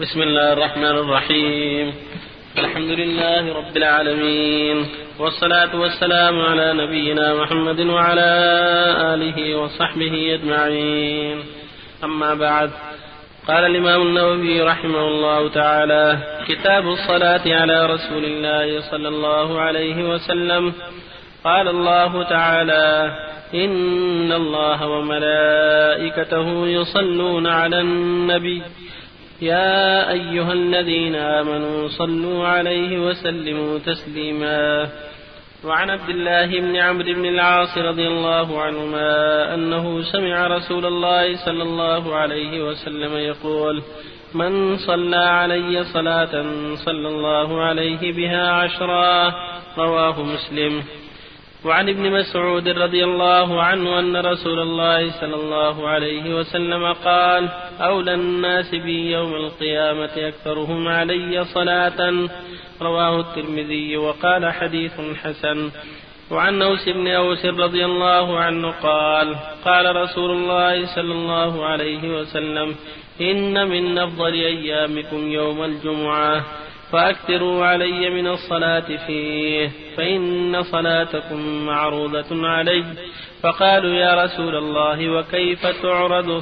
بسم الله الرحمن الرحيم. الحمد لله رب العالمين، والصلاة والسلام على نبينا محمد وعلى آله وصحبه أجمعين. أما بعد، قال الإمام النووي رحمه الله تعالى: كتاب الصلاة على رسول الله صلى الله عليه وسلم. قال الله تعالى: إن الله وملائكته يصلون على النبي يا أيها الذين آمنوا صلوا عليه وسلموا تسليما. وعن عبد الله بن عمرو بن العاص رضي الله عنهما أنه سمع رسول الله صلى الله عليه وسلم يقول: من صلى علي صلاة صلى الله عليه بها 10. رواه مسلم. وعن ابن مسعود رضي الله عنه أن رسول الله صلى الله عليه وسلم قال: أولى الناس بي يوم القيامة أكثرهم علي صلاة. رواه الترمذي وقال: حديث حسن. وعن أوس بن أوس رضي الله عنه قال: قال رسول الله صلى الله عليه وسلم: إن من أفضل أيامكم يوم الجمعة، فأكثروا علي من الصلاة فيه، فإن صلاتكم معروضة علي. فقالوا: يا رسول الله، وكيف تعرض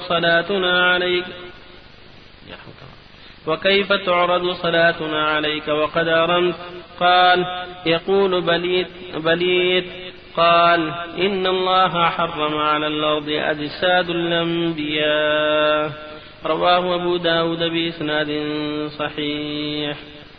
صلاتنا عليك وقد أرمت؟ قال: يقول: بليت. قال: إن الله حرم على الأرض أجساد الأنبياء. رواه أبو داود بإسناد صحيح.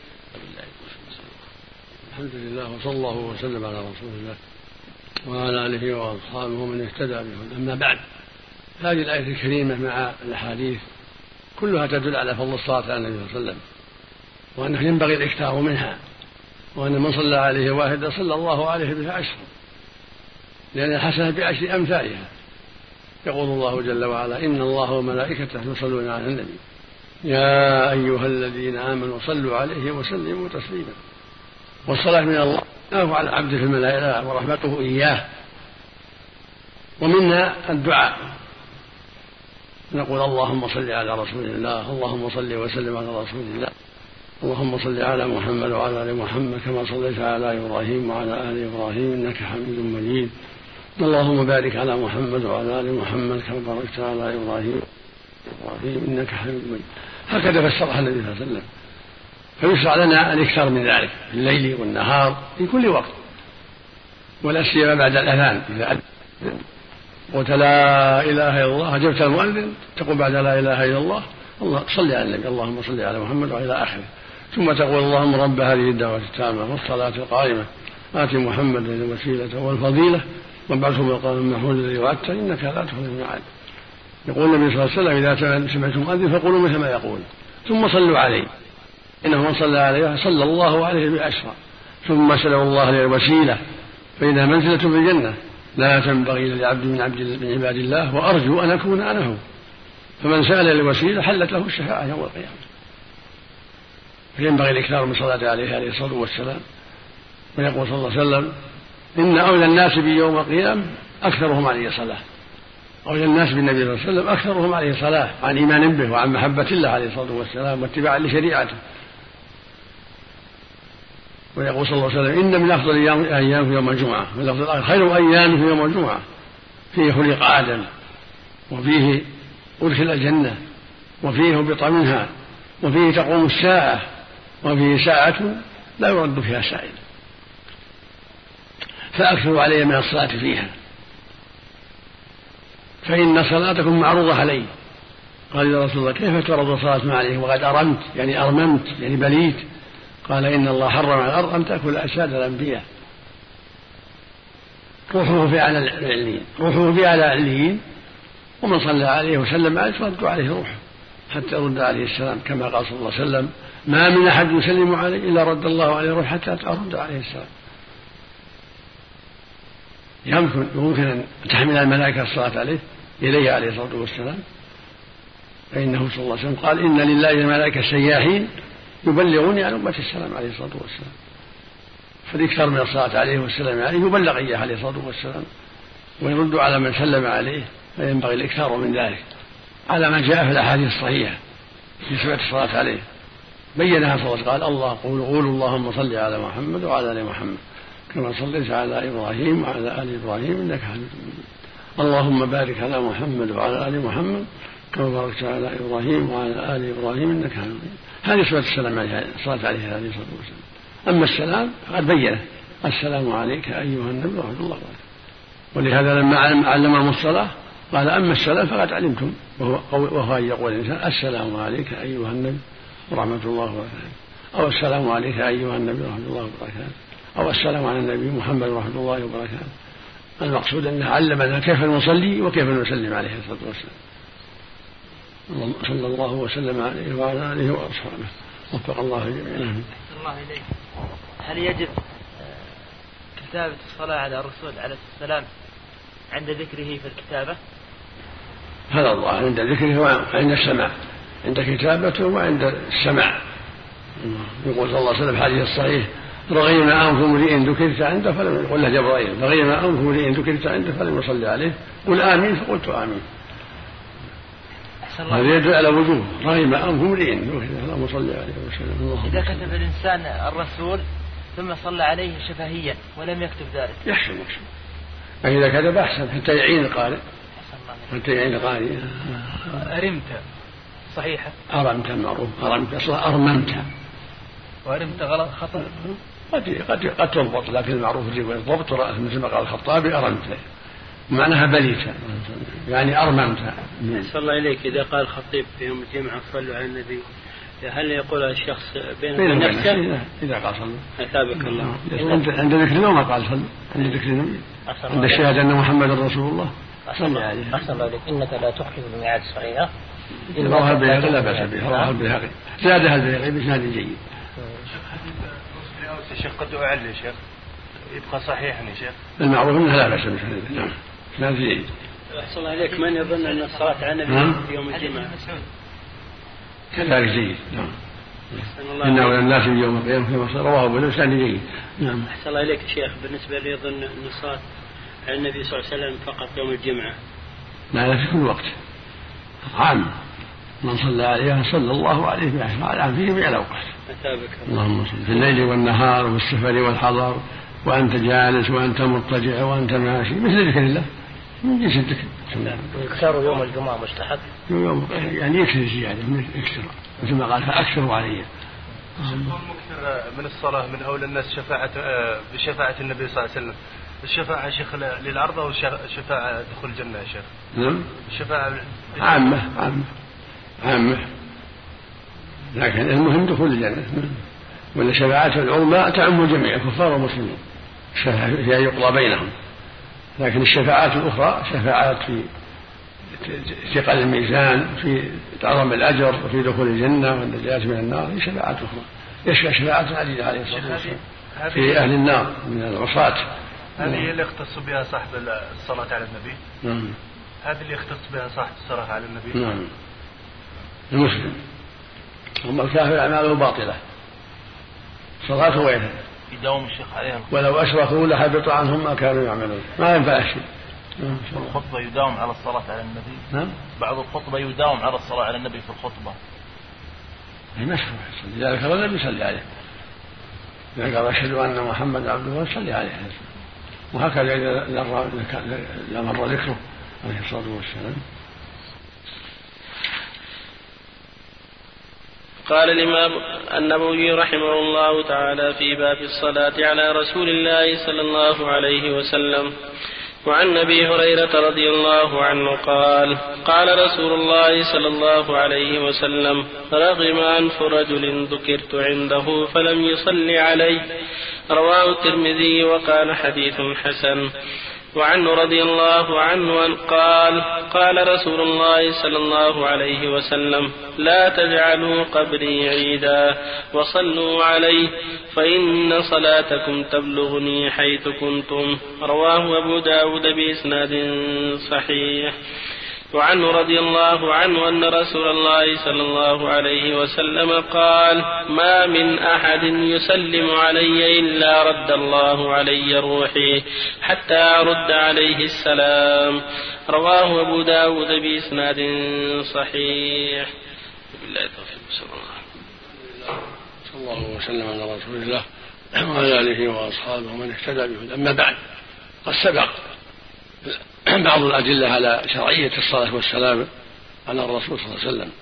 الحمد لله، وصلى الله وسلم على رسول الله وعلى آله وأصحابه ومن اهتدى بهم. أما بعد، هذه الآية الكريمة مع الأحاديث كلها تدل على فضل الصلاة على النبي صلى الله عليه وسلم، وأنه ينبغي الإكثار منها، وأن من صلى عليه واحدة صلى الله عليه بها 10، لأن الحسنة ب10 أمثالها. يقول الله جل وعلا: إن الله وملائكته يصلون على النبي يا أيها الذين آمنوا صلوا عليه وسلموا تسليما. والصلاة من الله على عبده في الملائكة ورحمته إياه. ومنها الدعاء، نقول: اللهم صل على رسول الله، اللهم صل وسلم على رسول الله، اللهم صل على محمد وعلى آل محمد كما صليت على إبراهيم وعلى آل إبراهيم إنك حميد مجيد، اللهم بارك على محمد وعلى آل محمد كما باركت على إبراهيم إنك حميد مجيد. هكذا فسرها النبي صلى الله عليه وسلم. فيشرع لنا الإكثار من ذلك في الليل والنهار في كل وقت، ولا سيما بعد الأذان. إذا قلت لا إله إلا الله أجبت المؤذن، تقول بعد لا إله إلا الله: الله صل على النبي، اللهم صل على محمد وإلى آخره. ثم تقول: اللهم رب هذه الدعوة التامة والصلاة القائمة آت محمد الوسيلة والفضيلة وابعثه بالمقام المحمود الذي وعدته إنك لا تخلف الميعاد. يقول النبي صلى الله عليه وسلم: إذا سمعتم مؤذن فقولوا مثل ما يقول، ثم صلوا عليه، إنه من صلى عليه صلى الله عليه ب10. ثم سلوا الله للوسيلة، فإنها منزلة في الجنة لا تنبغي لعبد من عباد الله، وأرجو أن أكون أنا هو. فمن سأل الوسيلة حلت له الشفاعة يوم القيامة. فينبغي الإكثار من صلاة عليه الصلاة والسلام. ويقول صلى الله عليه وسلم: إن أولى الناس بي يوم القيامة أكثرهم عليه صلاة. أولى الناس بالنبي صلى الله عليه وسلم أكثرهم عليه صلاة، عن إيمان به وعن محبة الله عليه الصلاة والسلام واتباعا لشريعته. ويقول صلى الله عليه وسلم: إن من أفضل أيام في يوم الجمعة، من أفضل خير أيام في يوم الجمعة، فيه خلق آدم، وفيه أدخل الجنة، وفيه هبط منها، وفيه تقوم الساعة، وفيه ساعة لا يرد فيها سائل. فأكثروا علي من الصلاة فيها، فإن صلاتكم معروضة علي. قال: يا رسول الله، كيف تعرض الصلاة عليه وقد أرمت؟ يعني أرممت، يعني بليت. قال: إن الله حرم على الأرض أن تأكل أجساد الأنبياء. روحه في أعلى عليين، ومن صلى عليه وسلم عليه فرد عليه روحه حتى يرد عليه السلام، كما قال صلى الله عليه وسلم: ما من أحد يسلم عليه إلا رد الله عليه روح حتى ترد عليه السلام. يمكن أن تحمل الملائكة الصلاة عليه إليه عليه الصلاة والسلام، فإنه صلى الله عليه وسلم قال: إن لله ملائكة سياحين يبلغوني عن أمة السلام عليه الصلاة والسلام. فالإكثار من الصلاة عليه والسلام عليه يبلغ إياه عليه الصلاة والسلام، ويرد على من سلم عليه، فينبغي الإكثار من ذلك على ما جاء في الأحاديث الصحيحة في صفة الصلاة عليه بينها صلى الله عليه وسلم قال الله قولوا اللهم صل على محمد وعلى آل محمد كما صليت على إبراهيم وعلى آل إبراهيم إنك حميد مجيد اللهم بارك على محمد وعلى آل محمد كما باركت على إبراهيم وعلى آل إبراهيم إنك حميد مجيد. هذه صفة السلام عليه الصلاة عليه عليه الصلاة والسلام. أما السلام فقد بينه السلام عليك أيها النبي ورحمة الله وبركاته. ولهذا لما علمهم الصلاة قال أما السلام فقد علمتم وهو أن يقول الإنسان السلام عليك أيها النبي ورحمة الله وبركاته أو السلام عليك أيها النبي ورحمة الله وبركاته أو السلام على النبي محمد ورحمة الله وبركاته. المقصود أنه علمنا كيف نصلي وكيف نسلم عليه الصلاة والسلام. صلى الله وسلم عليه وعلى آله وأصحابه وفق الله جميعا. الله إليك. هل يجب كتابة الصلاة على الرسول عليه السلام عند ذكره في الكتابة؟ هذا الله عند ذكره وعند السماع عند كتابته وعند السماع. يقول صلى الله عليه وسلم في الحديث الصحيح رغم أنف امرئ ذكرت عنده فلم يقل له جبرائيل رغم أنف امرئ ذكرت عنده فلم يصلي عليه قل آمين فقلت آمين. هذا يدل على وجوب رغم أنف امرئ اللهم صل عليه وسلم. إذا كتب الإنسان الرسول ثم صلى عليه شفهيا ولم يكتب ذلك يحسن فإذا كتب أحسن حتى يعين القارئ أرمت صحيحة أرمت معروف أرمت أصلا أرممت وأرمت غلط خطأ قد تضبط لكن المعروف الضبط مثل ما قال الخطابي أرمت معناها بليت يعني أرممت. صلى الله إليك. إذا قال الخطيب في يوم الجمعة صلوا على النبي هل يقول الشخص بين نفسه إذا قال صلوا أثابك الله عند ذكر ما قال صلوا عند ذكر عند الشهادة أن محمد رسول الله صلى عليه. أحسن الله إليك. إنك لا تخلف الميعاد الصحيحة. رواه البيهقي لا بأس به رواه البيهقي زادها البيهقي بإسناد جيد. الشيخ قد أعلي يا شيخ يبقى صحيحا يا شيخ. المعروف أنها لا بأس به. نعم إسناد جيد. أحسن الله إليك. من يظن أن الصلاة على النبي في يوم الجمعة كذلك جيد. نعم إنه للناس يوم القيامة كما رواه بإسناد جيد. نعم. أحسن الله إليك شيخ. بالنسبة لي يظن أن الصلاة على النبي صلى الله عليه وسلم فقط يوم الجمعة. لا في كل وقت عام من صلى عليه صلى الله عليه وعلى فيه بأي أوقات. اللهم صل في الليل والنهار والسفر والحضر وأنت جالس وأنت مضطجع وأنت ماشي مثل ذكر الله من جنس الذكر. ويكثر يوم الجمعة مستحب يعني يكثر زيادة يكثر مثل ما قال فأكثروا علي. المكثر من الصلاة من أولى الناس بشفاعة النبي صلى الله عليه وسلم. الشفاعة شيخ للعرض أو شفاعة دخول الجنة يا شيخ؟ نعم الشفاعة عامة لكن المهم دخول الجنة. ولا شفاعات العظمى تعم جميع الكفار والمسلمين فيها يقضى بينهم. لكن الشفاعات الأخرى شفاعات في ثقل الميزان في عظم الأجر وفي دخول الجنة والنجاة من النار هي شفاعات أخرى يشفع شفاعات عديدة عليه الصلاة والسلام في أهل النار من العصاة. هذه هي اللي يختص بها صاحب الصلاة على النبي. نعم. هذه اللي يختص بها صاحب الصلاة على النبي. نعم. المسلم. أما الكافر أعماله باطلة صلاته وينها يداوم الشيخ عليها ولو أشركوا لحبط عنهم ما كانوا يعملون ما ينفع شيء. الخطبة يداوم على الصلاة على النبي. نعم. بعض الخطبة يداوم على الصلاة على النبي في الخطبة. هي مشروع لذلك الرجل يصلي عليه. إذا قال أشهد أن محمد عبده ورسوله عليه وهكذا إذا مر ذكره عليه الصلاة والسلام. قال الإمام النووي رحمه الله تعالى في باب الصلاة على رسول الله صلى الله عليه وسلم: وعن أبي هريرة رضي الله عنه قال: قال رسول الله صلى الله عليه وسلم: رغم أنف رجل ذكرت عنده فلم يصل علي. رواه الترمذي وقال حديث حسن. وعنه رضي الله عنه قال: قال رسول الله صلى الله عليه وسلم: لا تجعلوا قبري عيدا وصلوا عليه فإن صلاتكم تبلغني حيث كنتم. رواه أبو داود بإسناد صحيح. وعنه رضي الله عنه أن رسول الله صلى الله عليه وسلم قال: ما من أحد يسلم علي إلا رد الله علي روحي حتى أرد عليه السلام. رواه أبو داود بإسناد صحيح. بالله التوفيق. صلى الله وسلم على رسول الله وعلى آله وأصحابه ومن اهتدى به. أما بعد، قد سبق بعض الأدلة على شرعية الصلاة والسلام على الرسول صلى الله عليه وسلم،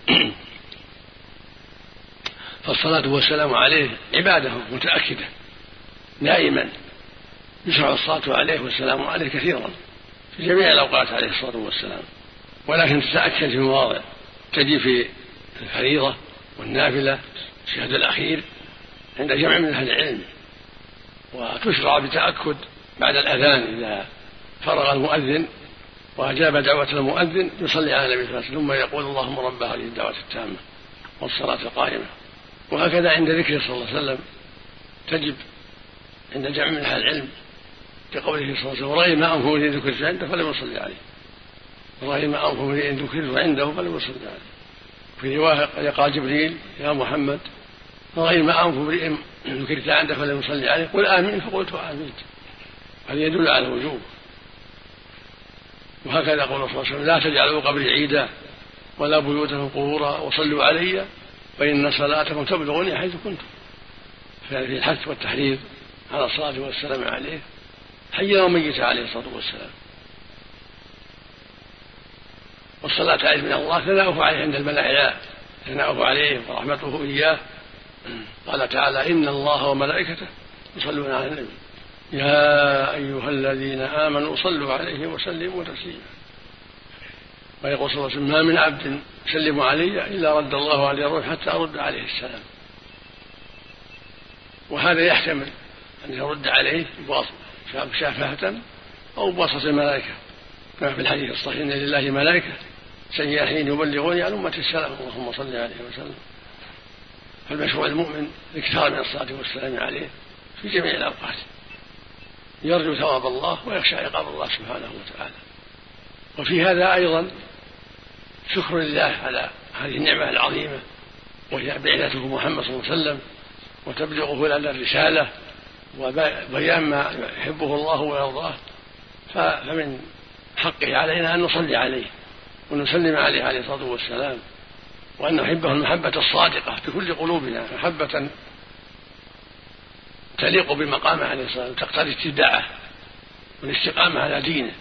فالصلاة والسلام عليه عبادة متأكدة دائما، يشرع الصلاة عليه والسلام عليه كثيرا في جميع الأوقات عليه الصلاة والسلام، ولكن تتأكد في مواضع، تجي في الفريضة والنافلة الشهد الأخير عند جمع من أهل العلم، وتشرع بتأكد بعد الأذان إذا فرغ المؤذن وأجاب دعوة المؤذن يصلي على النبي صلى الله عليه وسلم ثم يقول اللهم رب هذه الدعوة التامة والصلاة القائمة. وهكذا عند ذكره صلى الله عليه وسلم تجب عند جمع من أهل العلم كقوله صلى الله عليه وسلم ورأي ما أنفه إن ذكرت عنده فلم يصلي عليه، ورأي ما أنفه إن ذكرت عنده فلم يصلي عليه. في رواية قال جبريل يا محمد ورأي ما أنفه إن ذكرت عنده فلم يصلي عليه قل آمين فقلت آمين. هذا يدل على الوجوب. وهكذا قول صلى الله عليه وسلم لا تجعلوا قبري عيدا ولا بيوتكم قبورا وصلوا علي فإن صلاتكم تبلغني حيث كنتم. ففي الحث والتحريض على الصلاة والسلام عليه حيا وميتا عليه الصلاة والسلام. والصلاة عليه من الله ثناؤه عليه عند الملائكة، ثناؤه عليه ورحمته إياه. قال تعالى إن الله وملائكته يصلون على النبي يا أيها الذين آمنوا صلوا عليه وسلموا تسليما. ويقول صلى الله عليه وسلم ما من عبد يسلم علي إلا رد الله عليه الروح حتى أرد عليه السلام. وهذا يحتمل أن يرد عليه شافهة أو بواسطة الملائكة كما في الحديث الصحيح إن لله ملائكة سياحين يبلغون عن أمة السلام اللهم صل عليه وسلم. فالمشروع المؤمن الاكثار من الصلاة والسلام عليه في جميع الأوقات، يرجو ثواب الله ويخشى عقاب الله سبحانه وتعالى. وفي هذا أيضا شكر لله على هذه النعمة العظيمة وهي بعثته محمد صلى الله عليه وسلم وتبلغه لنا الرسالة وبيان ما يحبه الله ويرضاه. فمن حقه علينا أن نصلي عليه ونسلم عليه عليه الصلاة والسلام، وأن نحبه المحبة الصادقة بكل قلوبنا، محبة تليق بمقامه عليه الصلاة والسلام تقتضي اتباعه والاستقامة على دينه،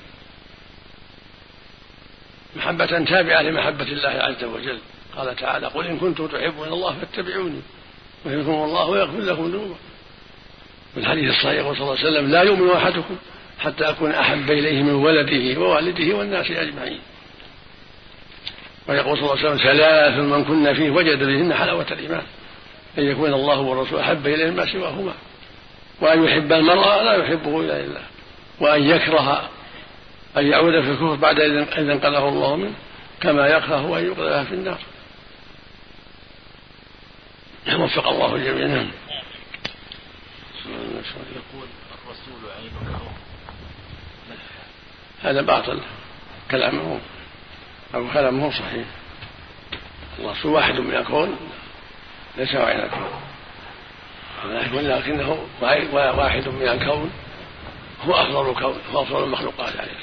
محبة تابعة لمحبة الله عز وجل. قال تعالى قل إن كنتم تحبون الله فاتبعوني ويحبكم الله ويغفر لكم ذنوبكم. في الحديث الصحيح صلى الله عليه وسلم لا يؤمن أحدكم حتى أكون أحب إليه من ولده ووالده والناس أجمعين. ويقول صلى الله عليه وسلم ثلاث من كنا فيه وجد بهن حلاوة الإيمان أن يكون الله ورسوله أحب إليه ما سواهما، وأن يحب المرء لا يحبه إلا لله، وأن يكره أن يعود في الكفر بعد إذ انقذه الله منه كما يكره أن يقذف في النار. وفق الله الجميع. يقول الرسول عينه هذا باطل، كلامه أو كلامه صحيح. الرسول واحد من الكون ليس عين الكون، لكنه واحد من الكون هو أفضل الكون، هو أفضل المخلوقات عليه.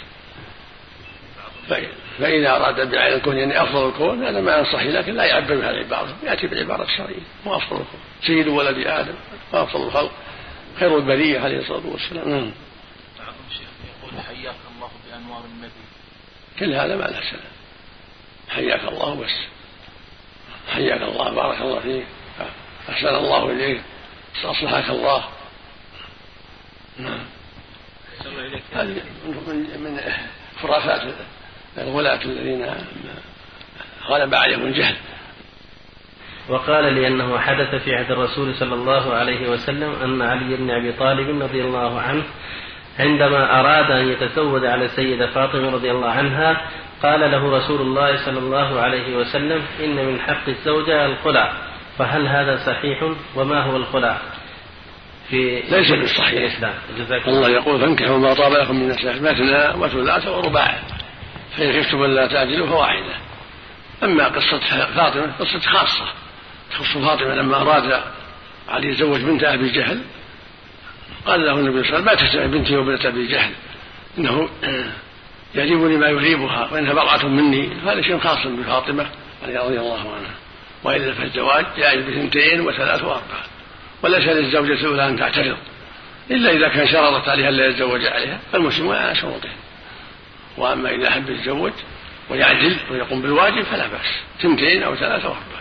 فإذا أراد بعين الكون يعني أفضل الكون هذا ما صحيح، لكن لا يعبر بهذه العبارة، يأتي بالعبارة الشرعية. هو أفضل الكون، سيد ولد آدم وأفضل الخلق، خير البرية عليه الصلاة والسلام. بعض الشيخ يقول حياك الله بأنوار النبي، كل هذا ما له سلام. حياك الله بس، حياك الله بارك الله فيك أحسن الله إليك أصلحك الله. هذه من خرافات الغلاة الذين غلب عليهم الجهل. وقال لأنه حدث في عهد الرسول صلى الله عليه وسلم أن علي بن أبي طالب رضي الله عنه عندما أراد أن يتزوج على السيدة فاطمة رضي الله عنها قال له رسول الله صلى الله عليه وسلم إن من حق الزوجة الخلع، فهل هذا صحيح؟ وما هو الخلع؟ ليس بالصحيح. الله يقول فانكحوا ما طاب لكم من النساء مثنى وثلاث ورباع فإن خفتم ألا تعدلوا فواحدة. أما قصة فاطمة قصة خاصة تخص فاطمة لما أراد علي يتزوج بنت أبي جهل قال له النبي صلى الله عليه وسلم ما تسمع بنتي وبنت أبي جهل إنه يريبني ما يريبها وإنها بضعة مني. هذا شيء خاص بفاطمة رضي الله عنها، وإلا فالزواج جائز ب2 و3 و4، وليس للزوجة الأولى أن تعترض إلا إذا كان شرطت عليها ألا يتزوج عليها، فالمسلمون على شروطهم. وأما إذا أحب يتزوج ويعدل ويقوم بالواجب فلا بأس، 2 أو 3 و4.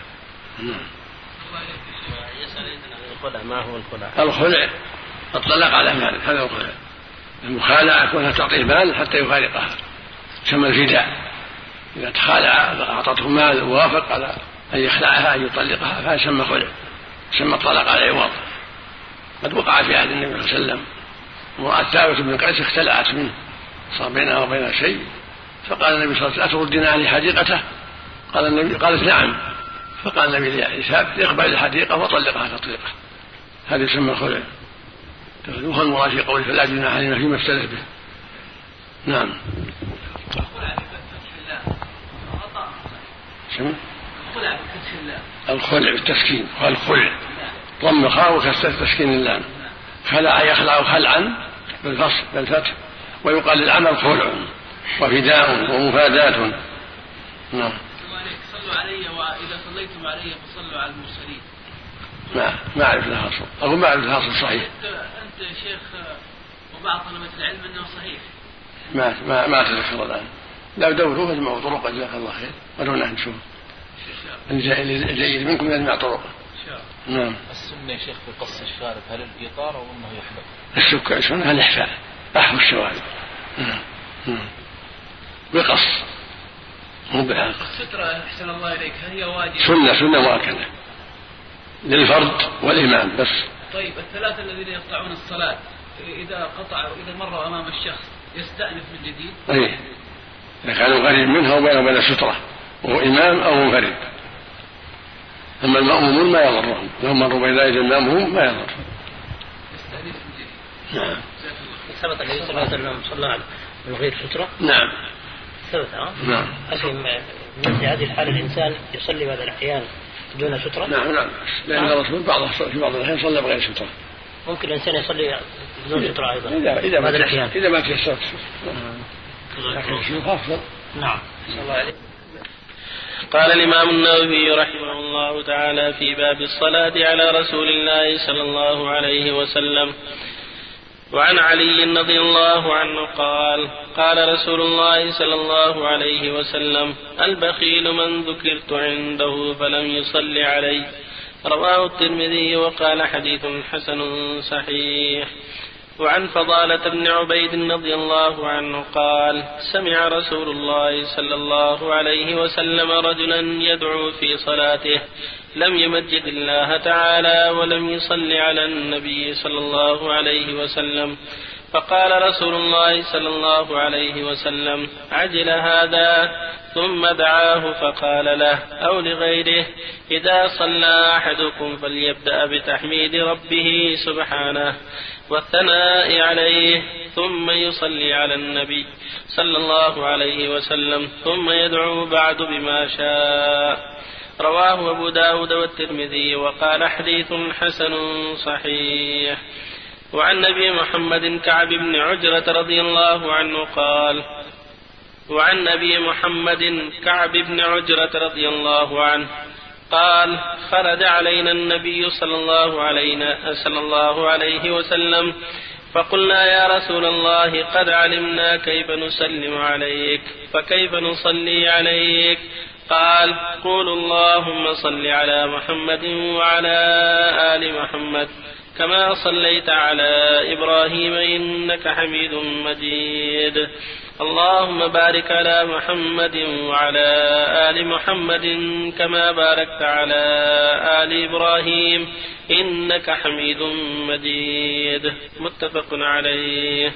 الخلع ما هو الخلع؟ الخلع الطلاق على مال، هذا الخلع. المخالعة كونها تعطيه مال حتى يفارقها، تسمى الفداء. إذا تخالع أعطته مال ووافق على أن يخلعها أن يطلقها فهذا يسمى خلع، يسمى الطلاق على عوض. قد وقع في عهد النبي صلى الله عليه وسلم امرأة ثابت بن قيس اختلعت منه، صار بينها وبين شيء، فقال النبي صلى الله عليه وسلم أتردين عليه حديقته؟ قالت نعم، فقال النبي لثابت اقبل الحديقة وطلقها تطليقه، هذا يسمى الخلع. وهو المراد في قوله فلا جناح عليهما فيما افتدت به. نعم. الخلع بالتسكين، والخلع ضم الخاء وكسر تسكين اللام. خلع يخلع خلعا بالفتح، ويقال للعمل خلع وفداء ومفادات. نعم. صلوا علي وإذا صليتم علي فصلوا على المرسلين. ما أعرف لها أصل، أقول ما أعرف لها أصل صحيح. أنت يا شيخ وبعض طلبة العلم أنه صحيح. ما أتذكر الآن، لا دوروا فاجمعوا طرقا جزاك الله خير، ولونا نشوف الجيد منكم يجمع طرقا. نعم. السنة يا شيخ في قص الشارب هل الإطار أو أنه يحلق؟ السنة الإحفاء، أحفو الشوارب. بقص مو بالحلق. السترة أحسن الله إليك هل هي واجبة؟ سنة مؤكدة للفرد والإمام بس. طيب الثلاثة الذين يقطعون الصلاة إذا مروا أمام الشخص يستأنف من جديد؟ أيه، إذا كانوا قريب منها وبين السترة وهو إمام أو منفرد. أما المأمومون ما يضرهم، لو مروا بين يدي إمامهم ما يضرهم. يستأنف من جديد. نعم. ثبت النبي صلى الله عليه وسلم صلى من غير سترة؟ نعم. ثبت. نعم. أفهم في هذه الحالة الإنسان يصلي بعض الأحيان دون سترة؟ نعم لأن الرسول في بعض الأحيان صلى بغير سترة. ممكن الإنسان يصلي بدون سترة أيضا إذا ما تيسرت. نعم. قال الإمام النووي رحمه الله تعالى في باب الصلاة على رسول الله صلى الله عليه وسلم: وعن علي رضي الله عنه قال: قال رسول الله صلى الله عليه وسلم: البخيل من ذكرت عنده فلم يصل علي. رواه الترمذي وقال حديث حسن صحيح. وعن فضالة بن عبيد رضي الله عنه قال: سمع رسول الله صلى الله عليه وسلم رجلا يدعو في صلاته لم يمجد الله تعالى ولم يصل على النبي صلى الله عليه وسلم، فقال رسول الله صلى الله عليه وسلم: عجل هذا، ثم دعاه فقال له أو لغيره: إذا صلى أحدكم فليبدأ بتحميد ربه سبحانه والثناء عليه، ثم يصلي على النبي صلى الله عليه وسلم، ثم يدعو بعد بما شاء. رواه أبو داود والترمذي وقال حديث حسن صحيح. وعن نبي محمد كعب بن عجرة رضي الله عنه قال: وعن نبي محمد كعب بن عجرة رضي الله عنه قال: خرج علينا النبي صلى الله عليه وسلم فقلنا: يا رسول الله قد علمنا كيف نسلم عليك، فكيف نصلي عليك؟ قال: قولوا اللهم صل على محمد وعلى آل محمد كما صليت على إبراهيم إنك حميد مجيد، اللهم بارك على محمد وعلى آل محمد كما باركت على آل إبراهيم إنك حميد مجيد. متفق عليه.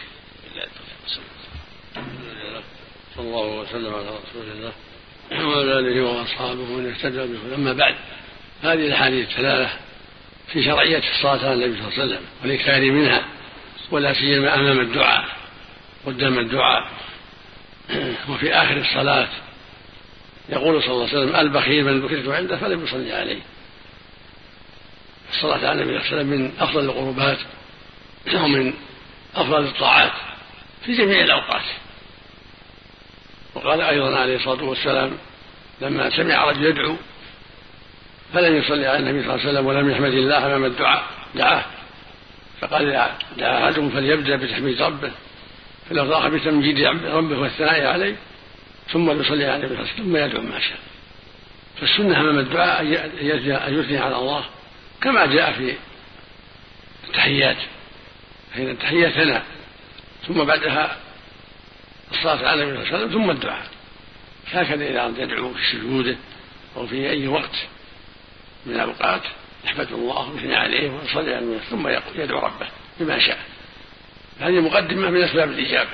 صلى الله وسلم على رسول الله وعلى آله وأصحابه ومن اهتدى به. أما بعد، هذه الأحاديث الثلاثة في شرعية الصلاة على النبي صلى الله عليه وسلم والإكثار منها، ولا سيما أمام الدعاء قدام الدعاء. وفي آخر الصلاة يقول صلى الله عليه وسلم: البخيل من ذكرت عنده فلم يصلي عليه. الصلاة على النبي صلى الله عليه وسلم من أفضل القربات ومن أفضل الطاعات في جميع الأوقات. وقال أيضا عليه الصلاة والسلام لما سمع رجل يدعو فلم يصلي على النبي صلى الله عليه وسلم ولم يحمد الله أمام الدعاء دعاه، فقال دعا أحدكم فليبدأ بتحميد ربه، فلو ضاق بتمجيد ربه والثناء عليه ثم يصلي على النبي صلى الله عليه وسلم ثم يدعو ما شاء. فالسنة أمام الدعاء أن يثني على الله كما جاء في التحيات، حين التحية ثناء ثم بعدها الصلاة على النبي صلى الله عليه وسلم ثم الدعاء. هكذا إذا أراد يدعو في سجوده أو في أي وقت من الأوقات يحمد الله ويثني عليه ويصلي على النبي ثم يدعو ربه بما شاء. هذه مقدمة من أسباب الإجابة.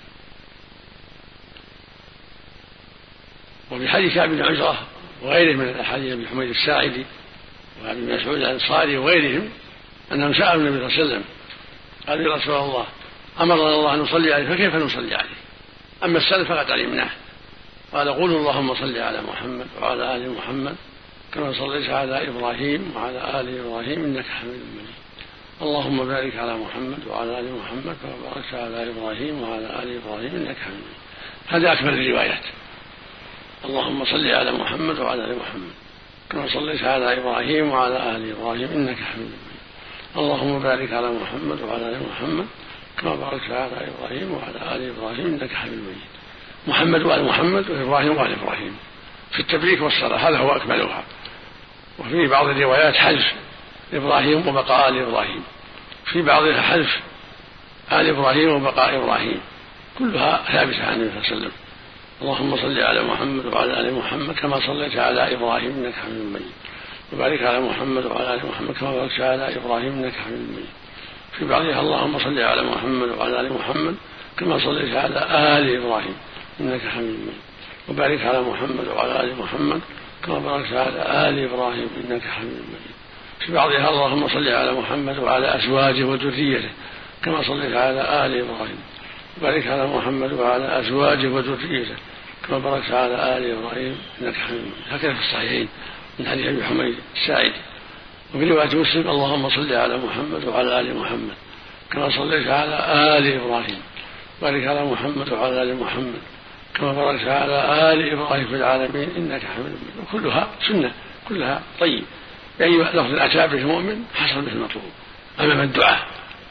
وفي حديث كعب بن عجرة وغيره من الأحاديث ابن حميد الساعدي وابي مسعود الأنصاري وغيرهم أنهم سألوا النبي صلى الله عليه وسلم قالوا يا رسول الله أمرنا الله أن نصلي عليه فكيف نصلي عليه؟ أما السلف فقد علمناه. قال قولوا اللهم صل على محمد وعلى آل محمد كما صليت على إبراهيم وعلى آل إبراهيم إنك حميد مجيد. اللهم بارك على محمد وعلى آل محمد كما باركت على إبراهيم وعلى آل إبراهيم إنك حميد مجيد. هذا أكمل الروايات. اللهم صل على محمد وعلى آل محمد كما صليت على إبراهيم وعلى آل إبراهيم إنك حميد مجيد. اللهم بارك على محمد وعلى آل محمد كما باركت على إبراهيم وعلى آل إبراهيم إنك حميد مجيد. محمد وآل محمد وإبراهيم وآل إبراهيم في التبريك والصلاة، هذا هو أكملها. وفي بعض الروايات حذف إبراهيم وبقاء آل إبراهيم، في بعضها حذف آل إبراهيم وبقاء إبراهيم، كلها ثابتة عن النبي صلى الله عليه وسلم. اللهم صل على محمد وعلى آل محمد كما صليت على إبراهيم إنك حميد مجيد. وبارك على محمد وعلى آل محمد كما باركت على إبراهيم إنك حميد مجيد. في بعضها اللهم صل على محمد وعلى آل محمد كما صليت على آل إبراهيم إنك حميد مجيد. وبارك على محمد وعلى آل محمد كما باركت على آل إبراهيم إنك حميد مجيد. في بعضها اللهم صل على محمد وعلى أزواجه وذريته كما صليت على آل إبراهيم. وبارك على محمد وعلى أزواجه وذريته كما باركت على آل إبراهيم إنك حميد مجيد. هكذا في الصحيحين من حديث أبي حميد الساعدي. وفي رواية مسلم اللهم صل على محمد وعلى آل محمد كما صليت على آل إبراهيم. بارك على محمد وعلى آل محمد كما باركت على آل إبراهيم في العالمين إنك حميد مجيد. وكلها سنة، كلها طيب، أي لفظ أتى به المؤمن حصل به المطلوب. أمام الدعاء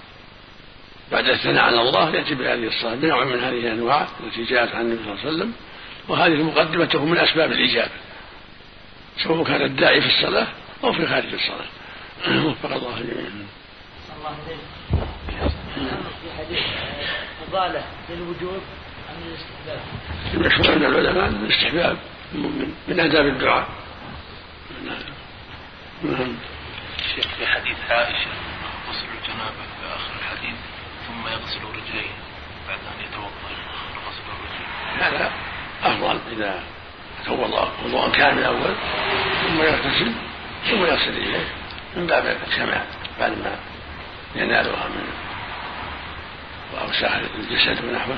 بعد الثناء على الله يأتي بهذه الصلاة بنوع من هذه الأنواع التي جاءت عن النبي صلى الله عليه وسلم، وهذه مقدمته من أسباب الإجابة سواء كان الداعي في الصلاة أو في خارج الصلاة. وفق الله جميعا. الله عليك. في حديث فضالة للوجوب أم للاستحباب؟ المشهور عند العلماء الاستحباب من آداب الدعاء. نعم. شيخ في حديث عائشة غسل الجنابة في آخر الحديث ثم يغسل رجليه بعد أن يتوضأ غسل الرجلين، هذا أفضل إذا توضأ وضوءا كامل أول ثم يغتسل ثم يغسل رجليه من باب الكمال بعد ما ينالها من وأوساخ الجسد ونحوه.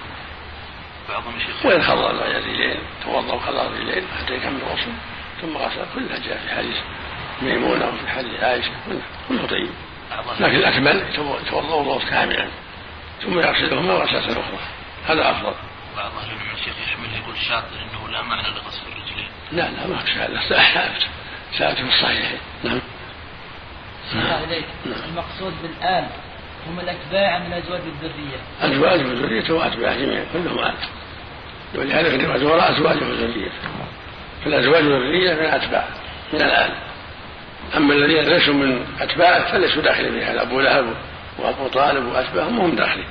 وإن خضر الرجلين توضأ وخضر الرجلين حتى يكمل الغسل ثم غسل، كلها جاء في حديث ميمونة وفي حديث عائشة كله طيب. لكن الأكمل يتوضأ وضوءا كاملا ثم يغسلهما غسلة أخرى، هذا أفضل. بعض أهل العلم الشيخ يحمل يقول شاذ لأنه لا معنى لغسل الرجلين. لا ما هو شاذ، ثابت في الصحيح. نعم. عليك. المقصود بالآل هم الأتباع من أزواج الذرية. أزواج الذرية وأتباع جميعا كلهم آل، ولهذا في الوراء أزواج الذرية، فالأزواج الذرية من أتباع من الآل. أما الذين ليسوا من أتباعه فليسوا داخلين فيها، أبو لهب وأبو طالب وأتباعهم هم داخلين.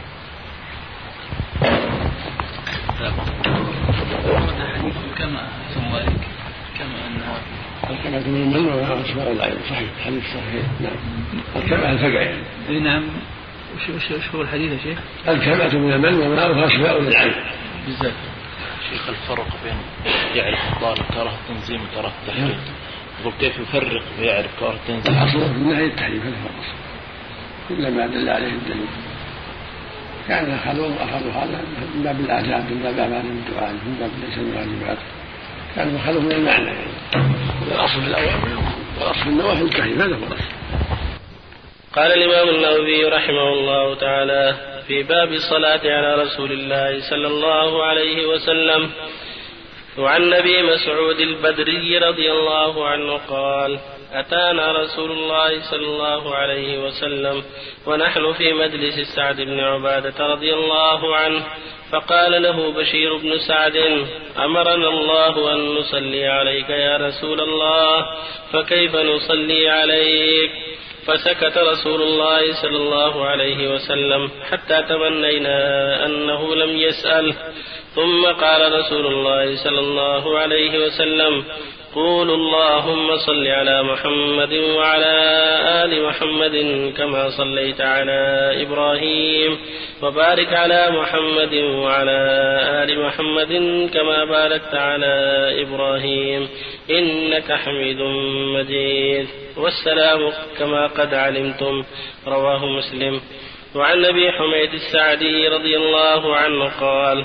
كما أنها الكمال من المن وأسماء العين صحيح، حديث صحيح. نعم. الكمال الفقع يعني. نعم. وش هو الحديث يا شيخ؟ الكمال من المن وماءها أسماء العين. بالذات شيخ الفرق بين يعرف الطالب تراه التنظيم وتراه التحريم، يقول كيف يفرق ويعرف تراه التنظيم؟ الأصل في النهي التحريم، هذا هو الأصل كلما دل عليه الدليل. كان أخذوا هذا من باب الآداب، من باب أعمال الدعاء، من باب ليس من الواجبات، كانوا أخذوا من المعنى يعني. الأصل في الأوامر والأصل في النواهي التحريم، هذا هو الأصل. قال الإمام النووي رحمه الله تعالى في باب الصلاة على رسول الله صلى الله عليه وسلم: وعن أبي مسعود البدري رضي الله عنه قال: أتانا رسول الله صلى الله عليه وسلم ونحن في مجلس سعد بن عبادة رضي الله عنه، فقال له بشير بن سعد: أمرنا الله أن نصلي عليك يا رسول الله، فكيف نصلي عليك؟ فسكت رسول الله صلى الله عليه وسلم حتى تمنينا أنه لم يسأل، ثم قال رسول الله صلى الله عليه وسلم: قولوا اللهم صل على محمد وعلى آل محمد كما صليت على إبراهيم، وبارك على محمد وعلى آل محمد كما باركت على إبراهيم إنك حميد مجيد، والسلام كما قد علمتم. رواه مسلم. وعن أبي حميد السعدي رضي الله عنه قال: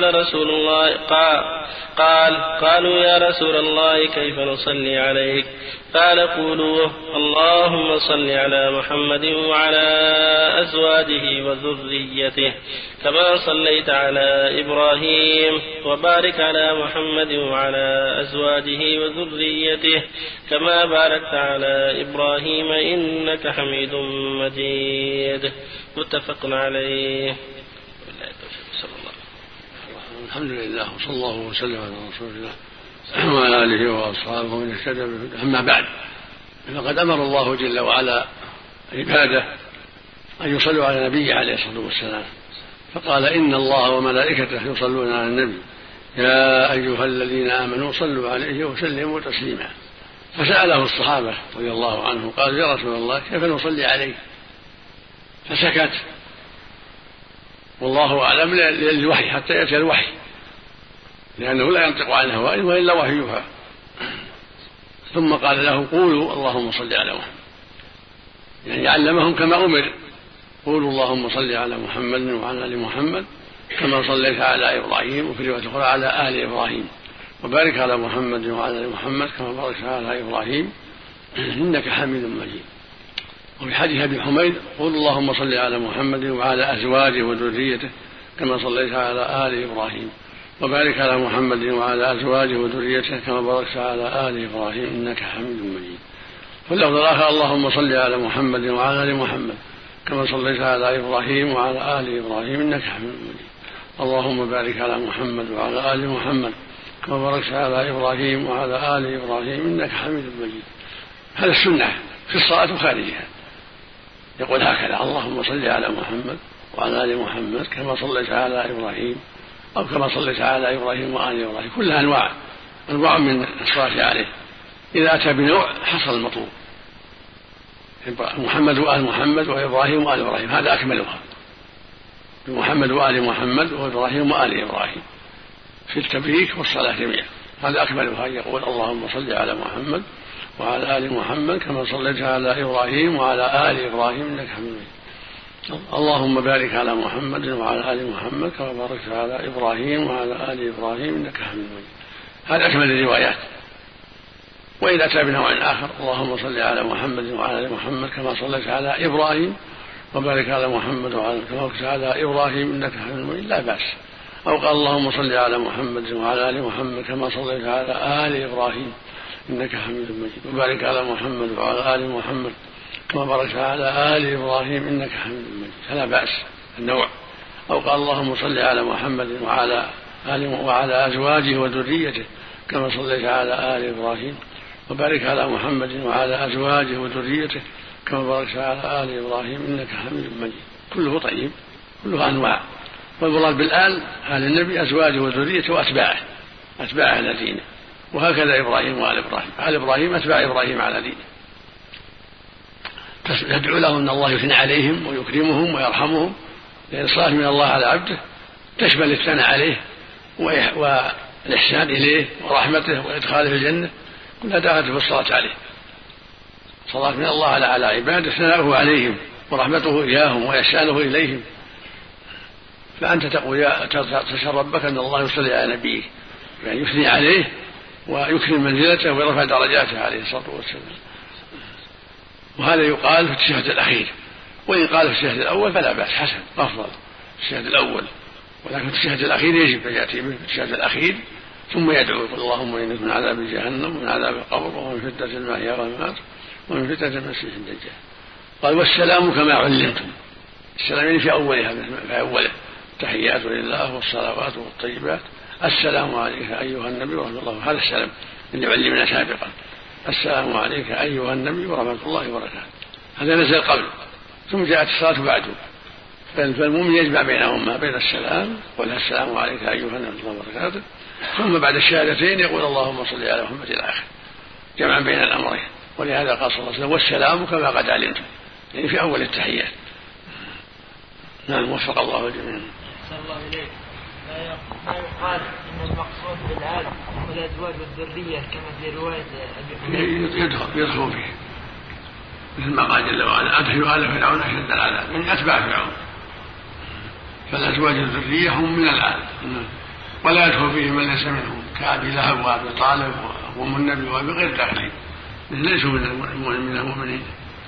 قالوا يا رسول الله كيف نصلي عليك؟ قال: قولوا اللهم صل على محمد وعلى أزواجه وذريته كما صليت على إبراهيم، وبارك على محمد وعلى أزواجه وذريته كما باركت على إبراهيم إنك حميد مجيد. متفق عليه. الحمد لله وصلى الله وسلم على رسول الله وعلى آله وأصحابه من اهتدى بهداه. أما بعد، فقد أمر الله جل وعلا عباده أن يصلوا على النبي عليه الصلاة والسلام، فقال: إن الله وملائكته يصلون على النبي يا أيها الذين آمنوا صلوا عليه وسلموا تسليما. فسأله الصحابة رضي الله عنهم قالوا: يا رسول الله كيف نصلي عليك؟ فسكت، والله أعلم، للوحي حتى يأتي الوحي، لأنه لا ينطق عن هواه وإلا وحيها. ثم قال له: قولوا اللهم صل على محمد، يعني علمهم كما أمر: قولوا اللهم صل على محمد وعلى آل محمد كما صليت على إبراهيم، وفي رواية أخرى على آل إبراهيم، وبارك على محمد وعلى آل محمد كما باركت على إبراهيم إنك حميد مجيد. وفي حديث أبي حميد: قل اللهم صل على محمد وعلى أزواجه وذريته كما صليت على آل إبراهيم، وبارك على محمد وعلى أزواجه وذريته كما باركت على آل إبراهيم إنك حميد مجيد. واللفظ الآخر: اللهم صل على محمد وعلى آل محمد كما صليت على إبراهيم وعلى آل إبراهيم إنك حميد مجيد. اللهم بارك على محمد وعلى آل محمد كما باركت على إبراهيم وعلى آل إبراهيم إنك حميد مجيد. هذا السنة في الصلاة وخارجها، يقول هكذا: اللهم صل على محمد وعلى آل محمد كما صليت على إبراهيم، أو كما صليت على إبراهيم وآل إبراهيم، كلها أنواع من الصلاة عليه. إذا أتى بنوع حصل المطلوب: محمد وآل محمد وإبراهيم وآل إبراهيم، هذا أكملها، محمد وآل محمد وإبراهيم وآل إبراهيم في التبريك والصلاة جميعا، هذا أكملها. يقول: اللهم صل على محمد وعلى آل محمد كما صليت على إبراهيم وعلى آل إبراهيم إنك حميد مجيد. اللهم بارك على محمد وعلى آل محمد كما باركت على إبراهيم وعلى آل إبراهيم إنك حميد مجيد. هذا أكمل الروايات. وإذا أتى بنوع آخر: اللهم صل على محمد وعلى آل محمد كما صليت على إبراهيم وبارك على محمد وعلى كما باركت على إبراهيم إنك حميد مجيد، لا بأس. أو قال: اللهم صل على محمد وعلى آل محمد كما صليت على آل إبراهيم إنك حميد مجيد، وبارك على محمد وعلى آل محمد كما باركت على آل إبراهيم إنك حميد مجيد، فلا بأس النوع. أو قال: اللهم صل على محمد وعلى أزواجه وذريته كما صليت على آل إبراهيم، وبارك على محمد وعلى أزواجه وذريته كما باركت على آل إبراهيم إنك حميد مجيد. كله طيب، كله أنواع. والمراد بالآل آل النبي أزواجه وذريته وأتباعه على دينه، وهكذا إبراهيم وآل إبراهيم، آل إبراهيم أتباع إبراهيم على دينه. تدعو لهم أن الله يثني عليهم ويكرمهم ويرحمهم، لأن الصلاة من الله على عبده تشمل الثناء عليه والإحسان إليه ورحمته وإدخاله في الجنة، كلها داخلة في الصلاة عليه. صلاة من الله على عباده، ثناؤه عليهم ورحمته إياهم وإحسانه إليهم. فأنت تقول تشهد ربك أن الله يصلي على نبيه، يعني يثني عليه ويكرم منزلته ويرفع درجاته عليه الصلاة والسلام. وهذا يقال في التشهد الأخير، وإن قال في التشهد الأول فلا بأس، حسن أفضل التشهد الأول، ولكن في التشهد الأخير يجب أن يأتي به في التشهد الأخير ثم يدعو يقول اللهم إنك من عذاب جهنم ومن عذاب القبر ومن فتنة المحيا والممات ومن فتنة المسيح الدجال. قال والسلام كما علمتم. السلام في أوله تحيات لله والصلوات والطيبات السلام عليك أيها النبي ورحمة الله. هذا السلام اللي علمنا سابقا. السلام عليك أيها النبي ورحمة الله وبركاته. هذا نزل قبل ثم جاءت الصلاة بعده. فالمؤمن يجمع بينهما بين السلام والسلام عليك أيها النبي ورحمة الله وبركاته ثم بعد الشهادتين يقول اللهم صل على محمد الآخر جمعا بين الأمرين. ولهذا قال صلى الله عليه وسلم والسلام كما قد علمتم يعني في أول التحيات. نعم وفق الله الجميع. أحسن الله إليك. لا يقال إن المقصود بالآل والأزواج والذرية كما في رواية يدخل فيه مثل ما قال جل وعلا أدخلوا آل فرعون أشد العذاب من أتباع فرعون. فالأزواج الذرية هم من الآل ولا يدخل فيه من ليس منهم كأبي لهب وأبي طالب وأم النبي وأبي غير داخلين ليسوا من المؤمنين.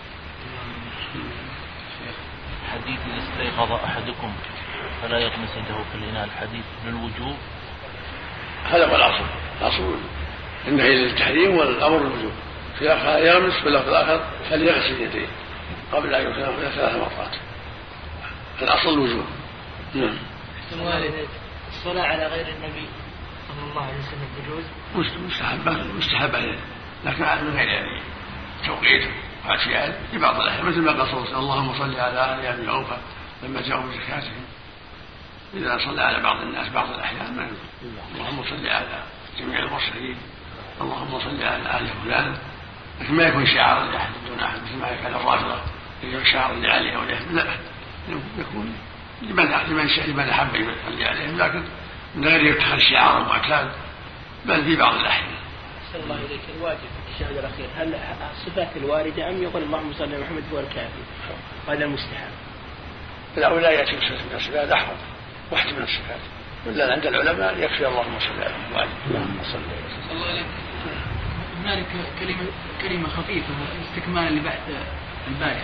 حديث إذا استيقظ أحدكم فلا يغمس يده في الإناء الحديث للوجوب. هذا هو الأصل النهي للتحريم والأمر للوجوب. في الآخر يغمس في الآخر فليغسل يديه قبل أن يغسل 3 مرات. الأصل الوجوب. نعم. الصلاة على غير النبي صلى الله عليه وسلم يجوز؟ مستحبة لكن من غير يعني توقيت وأشياء في بعض الأحيان مثل ما قال صلى الله عليه وسلم اللهم صل على آل أبي أوفى لما جاءوا بزكاتهم. إذا صلى على بعض الناس بعض الأحيان ما يجوز. اللهم صل على جميع المرسلين اللهم صل على آل فلان لكن ما يكون شعارا لأحد دون أحد مثل ما كان الرافضة يكون شعارا لعلي أو لأحد. لا يكون لمن أحب يصلي عليهم لكن من غير يتخذ شعارا معتاد بل في بعض الأحيان. أحسن الله إليك. الواجب الشهادة الأخير هل الصفات الواردة أم يقول اللهم صل على محمد هو الكافي؟ هذا المستحب. لا يأتي بصفة من الصفات أحرم واحد من الصفات ولا عند العلماء يكفي اللهم صل على محمد. اللهم صل الله عليك. هنالك كلمة خفيفة استكمالا لبحث البارحة.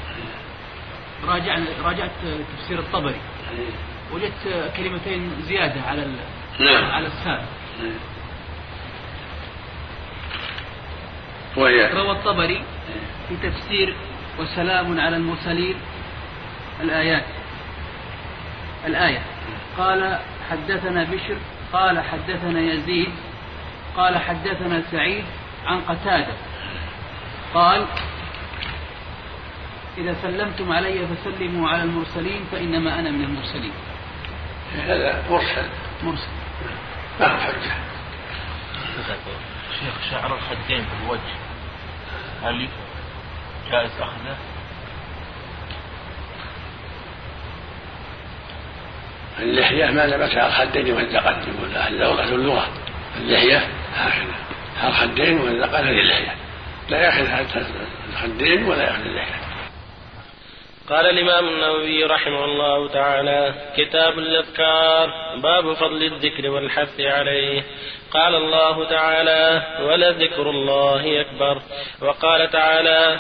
راجعت تفسير الطبري وجدت كلمتين زيادة على السابق. روى الطبري في تفسير وسلام على المرسلين الآية قال حدثنا بشر قال حدثنا يزيد قال حدثنا سعيد عن قتادة قال إذا سلمتم علي فسلموا على المرسلين فإنما أنا من المرسلين. هذا مرسل ما حجة. شيخ شعر الخدين في الوجه هل جائز أخذه؟ اللحية ما لبسها الخدين والذقن يقول أهل اللغة اللحية هكذا الخدين والذقن هذه اللحية لا يأخذ الخدين ولا يأخذ اللحية. قال الإمام النووي رحمه الله تعالى كتاب الأذكار باب فضل الذكر والحث عليه. قال الله تعالى ولذكر الله أكبر. وقال تعالى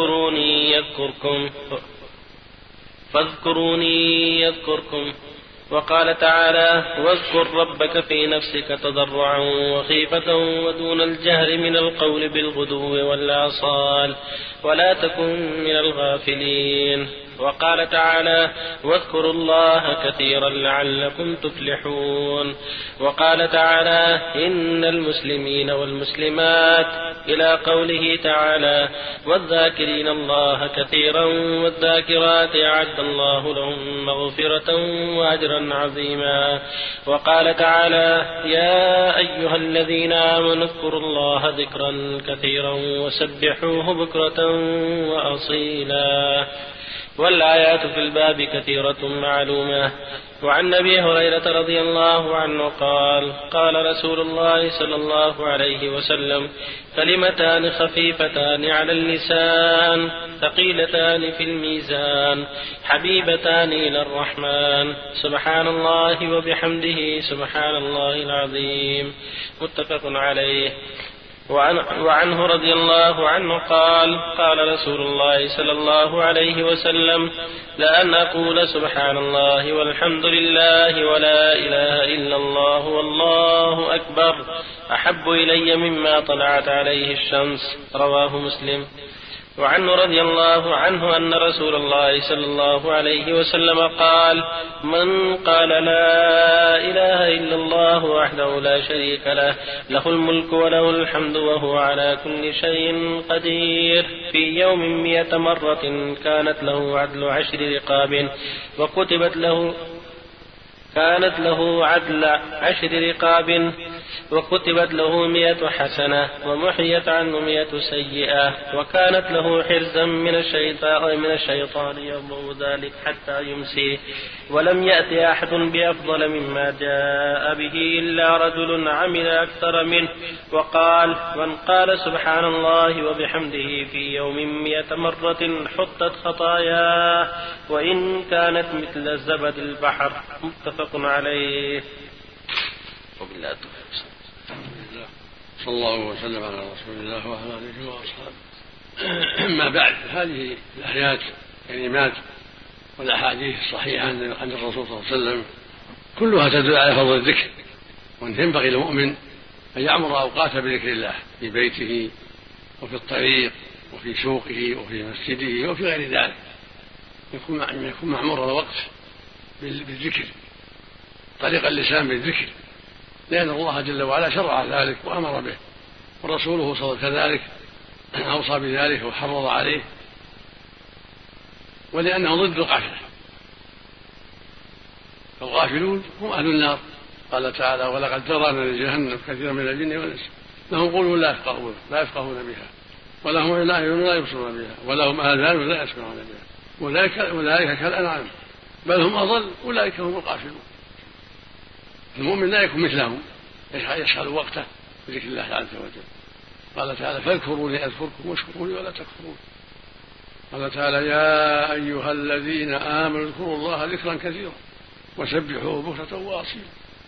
فاذكروني يذكركم. وقال تعالى واذكر ربك في نفسك تضرعا وخيفة ودون الجهر من القول بالغدو والآصال ولا تكن من الغافلين. وقال تعالى واذكروا الله كثيرا لعلكم تفلحون. وقال تعالى إن المسلمين والمسلمات إلى قوله تعالى والذاكرين الله كثيرا والذاكرات أعد الله لهم مغفرة وأجرا عظيما. وقال تعالى يا أيها الذين آمنوا اذكروا الله ذكرا كثيرا وسبحوه بكرة وأصيلا. والآيات في الباب كثيرة معلومة. وعن أبي هريرة رضي الله عنه قال قال رسول الله صلى الله عليه وسلم كلمتان خفيفتان على اللسان ثقيلتان في الميزان حبيبتان إلى الرحمن سبحان الله وبحمده سبحان الله العظيم. متفق عليه. وعنه رضي الله عنه قال قال رسول الله صلى الله عليه وسلم: لأن أقول سبحان الله والحمد لله ولا إله إلا الله والله أكبر أحب إلي مما طلعت عليه الشمس. رواه مسلم. وعنه رضي الله عنه أن رسول الله صلى الله عليه وسلم قال: من قال لا إله إلا الله وحده لا شريك له له الملك وله الحمد وهو على كل شيء قدير في يوم 100 مرة كانت له عدل 10 رقاب وكتبت له 100 حسنة ومحيت عنه 100 سيئة وكانت له حرزا من الشيطان يوم ذلك حتى يمسي. ولم يأت أحد بأفضل مما جاء به إلا رجل عمل أكثر منه وقال: من قال سبحان الله وبحمده في يوم 100 مرة حطت خطاياه وإن كانت مثل زبد البحر. متفق عليه. وبالله التوفيق. صلى الله وسلم على رسول الله وعلى آله وأصحابه. أما بعد، هذه الآيات كلمات والأحاديث الصحيحة عن الرسول صلى الله عليه وسلم كلها تدل على فضل الذكر، وأن ينبغي للمؤمن أن يعمر أوقاته بذكر الله في بيته وفي الطريق وفي سوقه وفي مسجده وفي غير ذلك، يكون معمور الوقت بالذكر، طريق اللسان بالذكر، لأن الله جل وعلا شرع ذلك وأمر به، ورسوله صلى الله عليه وسلم كذلك أوصى بذلك وحرض عليه، ولأنه ضد الغفلة، فالغافلون هم أهل النار. قال تعالى: ولقد ذرأنا لجهنم كثيرا من الجن والإنس لهم قلوب لا يفقهون بها ولهم أعين لا يبصرون بها ولهم آذان لا يسمعون بها أولئك كالأنعام بل هم أضل أولئك هم الغافلون. المؤمن لا يكون مثلهم يشغل وقته بذكر الله عز وجل. قال تعالى: فاذكروني أذكركم واشكروا لي ولا تكفرون. قال تعالى: يا أيها الذين آمنوا اذكروا الله ذكرا كثيرا وسبحوه بكرة وأصيلا.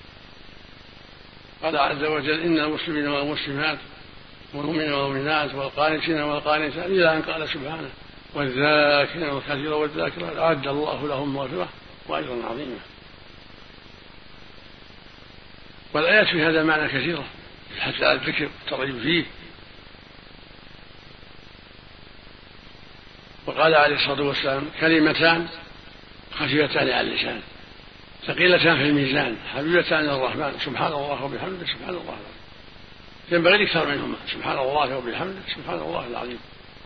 قال عز وجل: إن المسلمين والمسلمات والمؤمنين والمؤمنات والقانتين والقانتات إلى أن قال سبحانه: والذاكرين الكثير والذاكرات أعد الله لهم مغفرة وأجرا عظيما. والآيات في هذا معنى كثيرة حتى على الذكر والترغيب فيه. وقال عليه الصلاة والسلام: كلمتان خفيفتان على اللسان ثقيلتان في الميزان حبيبتان إلى الرحمن سبحان الله وبحمده سبحان الله العظيم. ينبغي الإكثار منهما، سبحان الله وبحمده سبحان الله العظيم.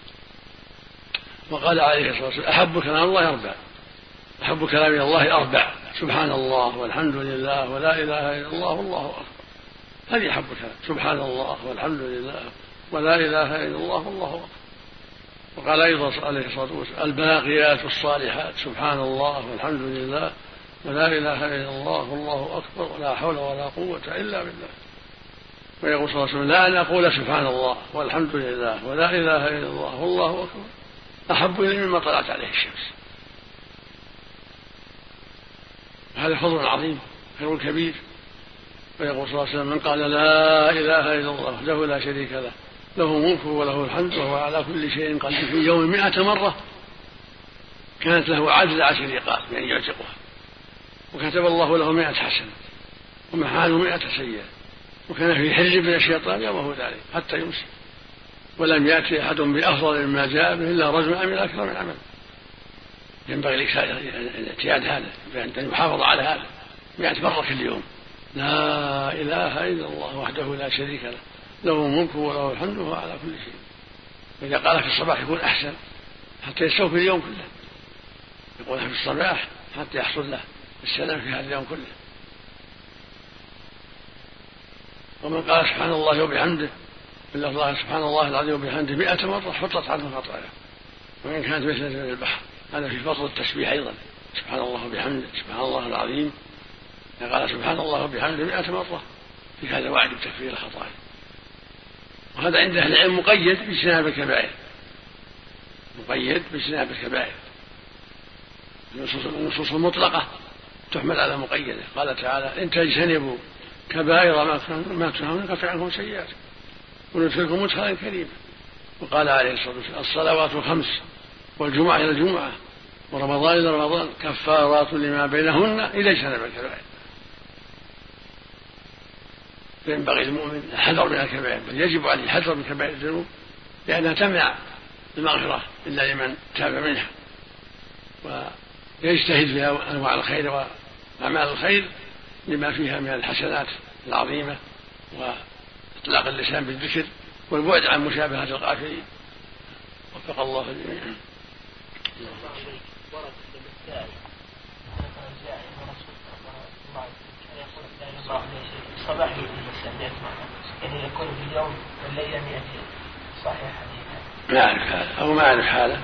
وقال عليه الصلاة والسلام: أحب كلام الله أربع، أحب كلام الله أربع: سبحان الله والحمد لله ولا إله إلا الله والله أكبر. هذه أحب كلام، سبحان الله والحمد لله ولا إله إلا الله والله أكبر. وقال أيضا عليه الصلاة والسلام: الباقيات الصالحات سبحان الله والحمد لله ولا إله إلا الله والله أكبر ولا حول ولا قوة إلا بالله. ويقول صلى الله عليه وسلم: لا أن أقول سبحان الله والحمد لله ولا إله إلا الله والله أكبر أحب إلي مما طلعت عليه الشمس. هذا فضل عظيم، خير كبير. ويقول صلى الله عليه وسلم: من قال لا إله إلا الله وحده لا شريك له له ملكه وله الحمد وهو على كل شيء قدير في يوم 100 مرة كانت له عدل 10 رقاب يعني يعتقها، وكتب الله له 100 حسنة ومحى عنه 100 سيئة، وكان في حرز من الشيطان يومه ذلك حتى يمسي. ولم يأتي أحد بأفضل مما جاء به إلا رجل عمل أكثر من عمل. ينبغي الاعتياد هذا، أن يحافظ على هذا 100 مرة كل يوم: لا إله إلا الله وحده لا شريك له له الملك وله الحمد وهو على كل شيء. إذا قالها في الصباح يكون أحسن حتى يستوفي اليوم كله، يقولها في الصباح حتى يحصل له السلام في هذا اليوم كله. ومن قال سبحان الله وبحمده بالله سبحان الله العظيم وبحمده 100 مرة حطت عنه خطاياه وإن كانت مثل زبد البحر. هذا في فضل التسبيح أيضا، سبحان الله وبحمده سبحان الله العظيم. قال سبحان الله وبحمده 100 مرة في هذا وعد بتكفير الخطايا. وهذا عند أهل العلم مقيد باجتناب الكبائر، مقيد باجتناب الكبائر. النصوص المطلقة تحمل على مقيدة. قال تعالى: إن تجتنبوا كبائر ما تنهون نكفر عنكم سيئات. وندخلكم مدخلا كريما. وقال عليه الصلاة والسلام الصلوات 5 والجمعة إلى الجمعة ورمضان إلى رمضان كفارات لما بينهن إذا اجتنب الكبائر. فينبغي المؤمن الحذر من الكبائر، بل يجب عليه الحذر من كبائر الذنوب لأنها تمنع المغفرة إلا لمن تاب منها، ويجتهد فيها أنواع الخير وأعمال الخير لما فيها من الحسنات العظيمة وإطلاق اللسان بالذكر والبعد عن مشابهة الغافلين. وفق الله الجميع. صباحي يعني يكون في اليوم والليلة 100 صحيح حديثا. ما أعرف هذا أو ما أعرف حاله.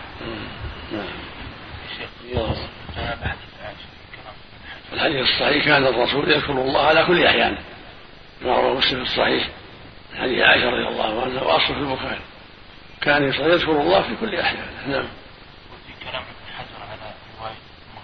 الحديث الصحيح كان الرسول يذكر الله على كل أحيان، رواه مسلم الصحيح حديث عائشة رضي الله عنها وأصل في البخاري كان يذكر الله في كل أحيان. نعم. وفي كلام ابن حجر على رواية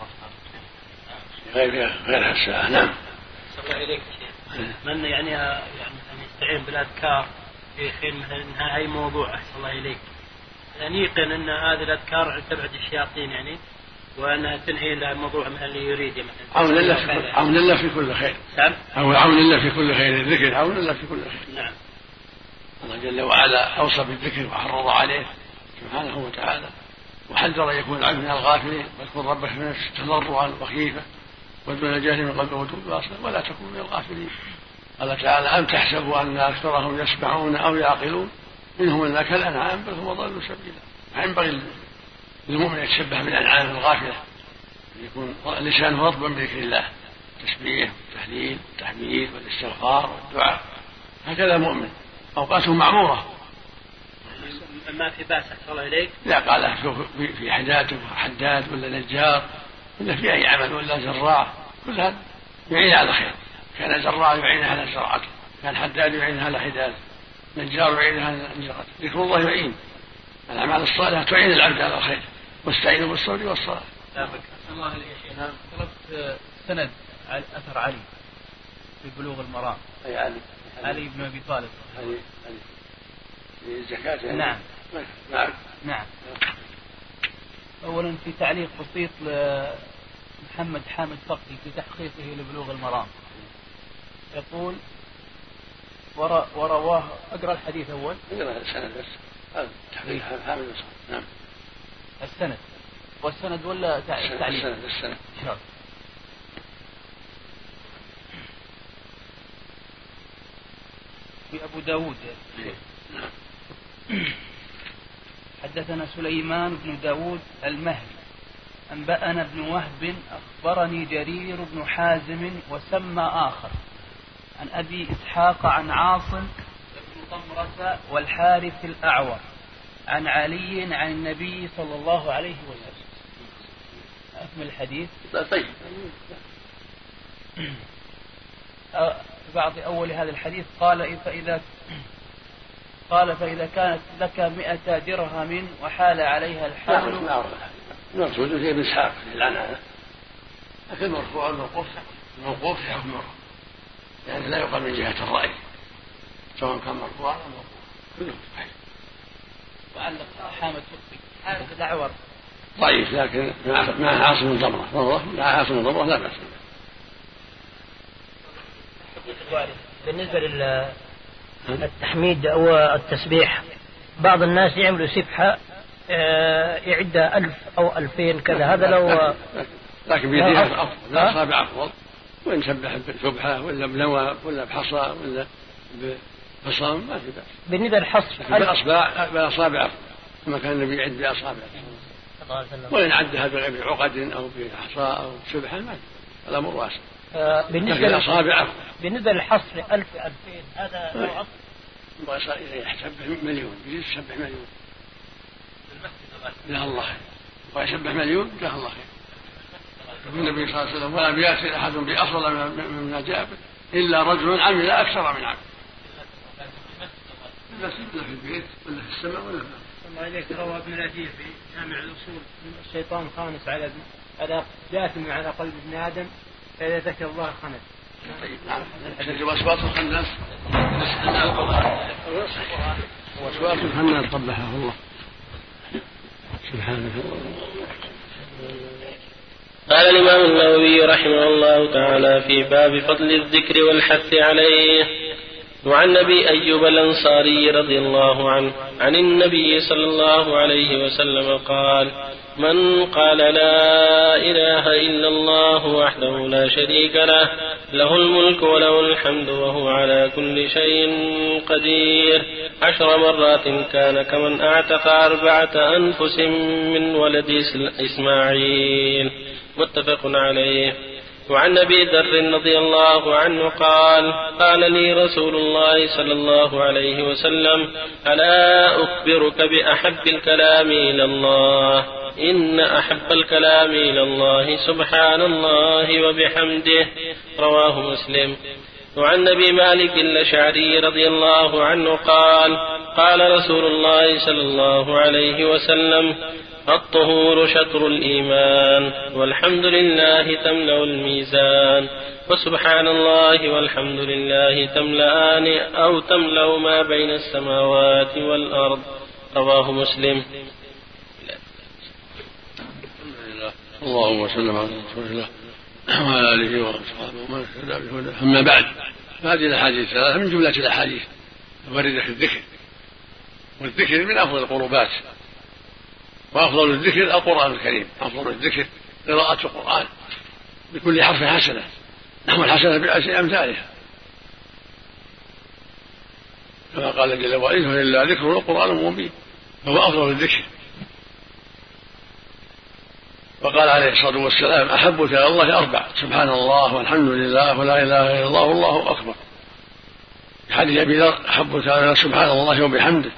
مغفرة غير الساعة. نعم. صلى الله إليك من يعني يستعين بالأذكار في حين مثلا إنها أي موضوع أحسن الله إليك يعني يقن أن هذه الأذكار تبعد الشياطين يعني وأنها تنهي الموضوع من اللي يريد مثلا عون الله في كل خير. نعم. أو عون الله في كل خير، الذكر عون الله في كل خير. نعم. الله جل وعلا أوصى بالذكر وحرض عليه سبحانه وتعالى وحذر يكون العبد من الغافلين واذكر ربك في نفسك تضرعا وخيفة ودون الجهل من قلبه ودون الأصل ولا تكونوا من الغافلين. قال تعالى أم تحسبوا أن أكثرهم يسمعون أو يعقلون منهم من كالأنعام بل هم ضلوا سبيلا. ينبغي للمؤمن يتشبه بالأنعام الغافلة يكون لسانه رطبا بذكر الله تسبيح والتهليل والتحميد والاستغفار والدعاء. هكذا المؤمن أوقاته معمورة ما في بأس أحسن الله إليك. لا قال في حداد ولا نجار ولا في أي عمل ولا زراع كل هذا يعين على خير. كان زراع يعين على زراعته، كان حداد يعين على حداد، نجار يعين على نجارته. ذكر الله يعين. الأعمال الصالحة تعين العبد على الخير واستعينوا بالصبر والصلاة. الله عليك. طلبت سند على أثر علي في بلوغ المرام. أي علي بن أبي طالب. علي الزكاة يعني. نعم. نعم. أولا في تعليق بسيط لمحمد حامد فقي في تحقيقه لبلوغ المرام يقول ورواه أقرأ الحديث أول. أقرأ السند بس. تحقيق حامد وصف. نعم. السند والسند ولا تعليق؟ السند. في أبو داود حدثنا سليمان بن داود المهدي أنبأنا ابن وهب أخبرني جرير بن حازم وسمى آخر عن أبي إسحاق عن عاصم بن ضمرة والحارث الأعور عن علي عن النبي صلى الله عليه وسلم. أكمل الحديث. طيب. بعض أول هذا الحديث قال فإذا كانت لك 100 درهم وحال عليها الحول. نقصد في ابن إسحاق العنعنة لكن مرفوع الموقوف في حكم مرفوع يعني لا يقال من جهة الرأي سواء كان مرفوعا أو موقوف كله صحيح. وعلق حامد فقي حارث الأعور ضعيف لكن مع عاصم الضمرة مع عاصم الضمرة لا بأس. بالنسبة للتحميد أو التسبيح بعض الناس يعملوا سبحة يعدها 1000 أو 2000 كذا هذا لو لكن بيديها أفضل لا أصابع أفضل وإن سبح بسبحة ولا بنوى ولا بحصى ولا بفصام ما في بأس. بالنسبة للحصر بالأصابع أفضل كما كان النبي يعد بأصابع وإن عدها بغير عقد أو بحصى أو بسبحة ما في الأمر واسع. بالنسبة للحصر 1000 2000 هذا لو أفضل يسبح مليون يجيز يسبح مليون جزاه الله خير ويسبح مليون جزاه الله خير. النبي صلى الله عليه وسلم ولم يأتي أحد بأفضل مما جاء إلا رجل عمل أكثر من عمل لا في البيت ولا في السماء ولا في الله عليك. روى ابن الأثير في جامع الأصول الشيطان خانس على جاثم على قلب ابن آدم فإذا ذكر الله خنس. طيب نعم. الوسواس الخناس وسؤال محمد قبحه الله سبحانه. قال الإمام النووي رحمه الله تعالى في باب فضل الذكر والحث عليه: وعن أبي أيوب الأنصاري رضي الله عنه عن النبي صلى الله عليه وسلم قال: من قال لا إله إلا الله وحده لا شريك له له الملك وله الحمد وهو على كل شيء قدير 10 مرات كان كمن أعتق 4 أنفس من ولد إسماعيل. متفق عليه. وعن أبي ذر رضي الله عنه قال: قال لي رسول الله صلى الله عليه وسلم: ألا أخبرك بأحب الكلام إلى الله؟ إن أحب الكلام إلى الله سبحان الله وبحمده. رواه مسلم. وعن أبي مالك الأشعري رضي الله عنه قال: قال رسول الله صلى الله عليه وسلم: الطهور شطر الإيمان، والحمد لله تملأ الميزان، وسبحان الله والحمد لله تملأان أو تملأ ما بين السماوات والأرض. رواه مسلم. اللهم صل على رسول الله وعلى آله وأصحابه ومن اهتدى بهداه. أما بعد، هذه الأحاديث الثلاثة من جملة الأحاديث الواردة في الذكر، والذكر من أفضل القربات، وأفضل الذكر القرآن الكريم، أفضل الذكر قراءة القرآن بكل حرف حسنة، والحسنة بعشر أمثالها، كما قال جل وعلا: إلا ذكر القرآن مبين، فهو أفضل الذكر. وقال عليه الصلاة والسلام: أحب إلى الله 4: سبحان الله والحمد لله ولا إله إلا الله والله أكبر. في حديث أبي ذر: أحب إلى سبحان الله وبحمده.